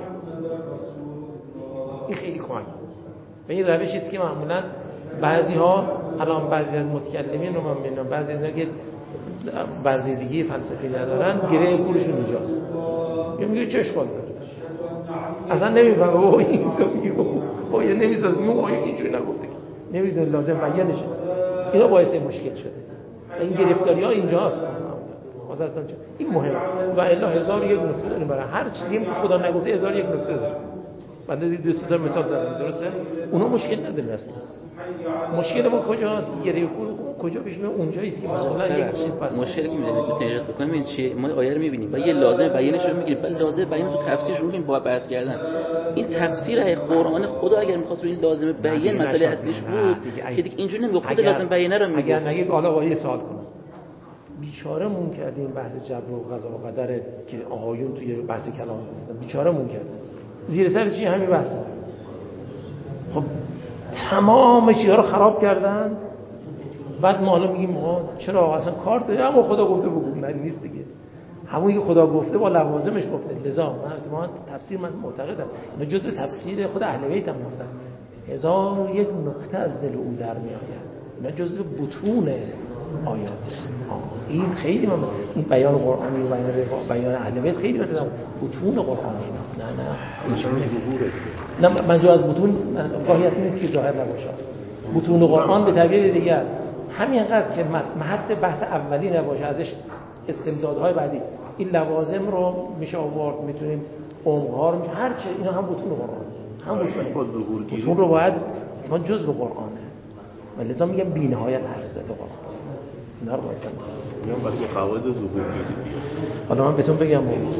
این خیلی کمک. و این روشی است که معمولا بعضی‌ها، الان بعضی از متکلمین رو من می‌بینم، بعضی از اینا که وزنیدگی فلسفی ندارن، گره کورشون اینجاست. یا میگه چه اشکال داره؟ اصلا نمیفهمه او این تو میگه او یا نمی‌سازه، اون آیه اینجوری نگفته. نمیدونه لازم بیانشه. اینا باعث مشکل شده. این گرفتاری‌ها اینجاست. واسه اصلا این مهمه. و الا هزار یک نکته داریم برای هر چیزی که خدا نگفته هزار یک نکته داره. بنده دو تا مثال زدم، درسته؟ اونا مشکل نداره اصلا. مشکل ما کجاست؟ گریه کجا پیش میاد؟ اونجایی است که مثلا یک مشکلی که می‌دونید میتونید ایجاد بکنیم این چیه؟ ما آیه رو می‌بینیم و یه لازم بیانش رو می‌گیریم، ولی لازم بیان تو تفسیر شروع می‌کنیم با بحث کردن. این تفسیر قرآن خدا اگر می‌خواست رو این لازم بیان مسئله اصلیش بود که دیگه اینجوری نمیگه، خود لازم بیانه رو میگه. اگر نگه حالا وایه سوال کنم. بیچاره‌مون کردیم بحث جبر و قضا و قدر که آقایون توی بحث کلام گفتن، بیچاره‌مون کردن. زیر سر چی همین بحثه. خب تمام چیزها رو خراب کردن. بعد ما حالا میگیم ما چرا آقا اصلا کار داره؟ اما خدا گفته بگو. نه نیست دیگه. همونی که خدا گفته با لوازمش گفته. لذا من اعتماد تفسیر من معتقدم اینا جزء تفسیر خود اهل بیت هم گفتن. هزار یک نکته از دل او در میآید. اینا جزء بطون آیات است. این خیلی من این بیان قرآنی و بیان بیان اهل بیت خیلی من بطون قرآنی اینا. نه نه این نه منظور از بطون واقعیت نیست که ظاهر نباشه. بطون قرآن به تعبیر دیگر همینقدر که محط بحث اولی نباشه، ازش استمدادهای بعدی این لوازم رو میشه آورد، میتونیم عمق‌ها رو هر چه اینا هم بطون قرآن، هم بطون بطون رو باید ما جزء قرآنه. ولذا میگم بی‌نهایت حفظ قرآن. اینا رو باید میگم برای قواعد ظهور گیری. حالا من بهتون بگم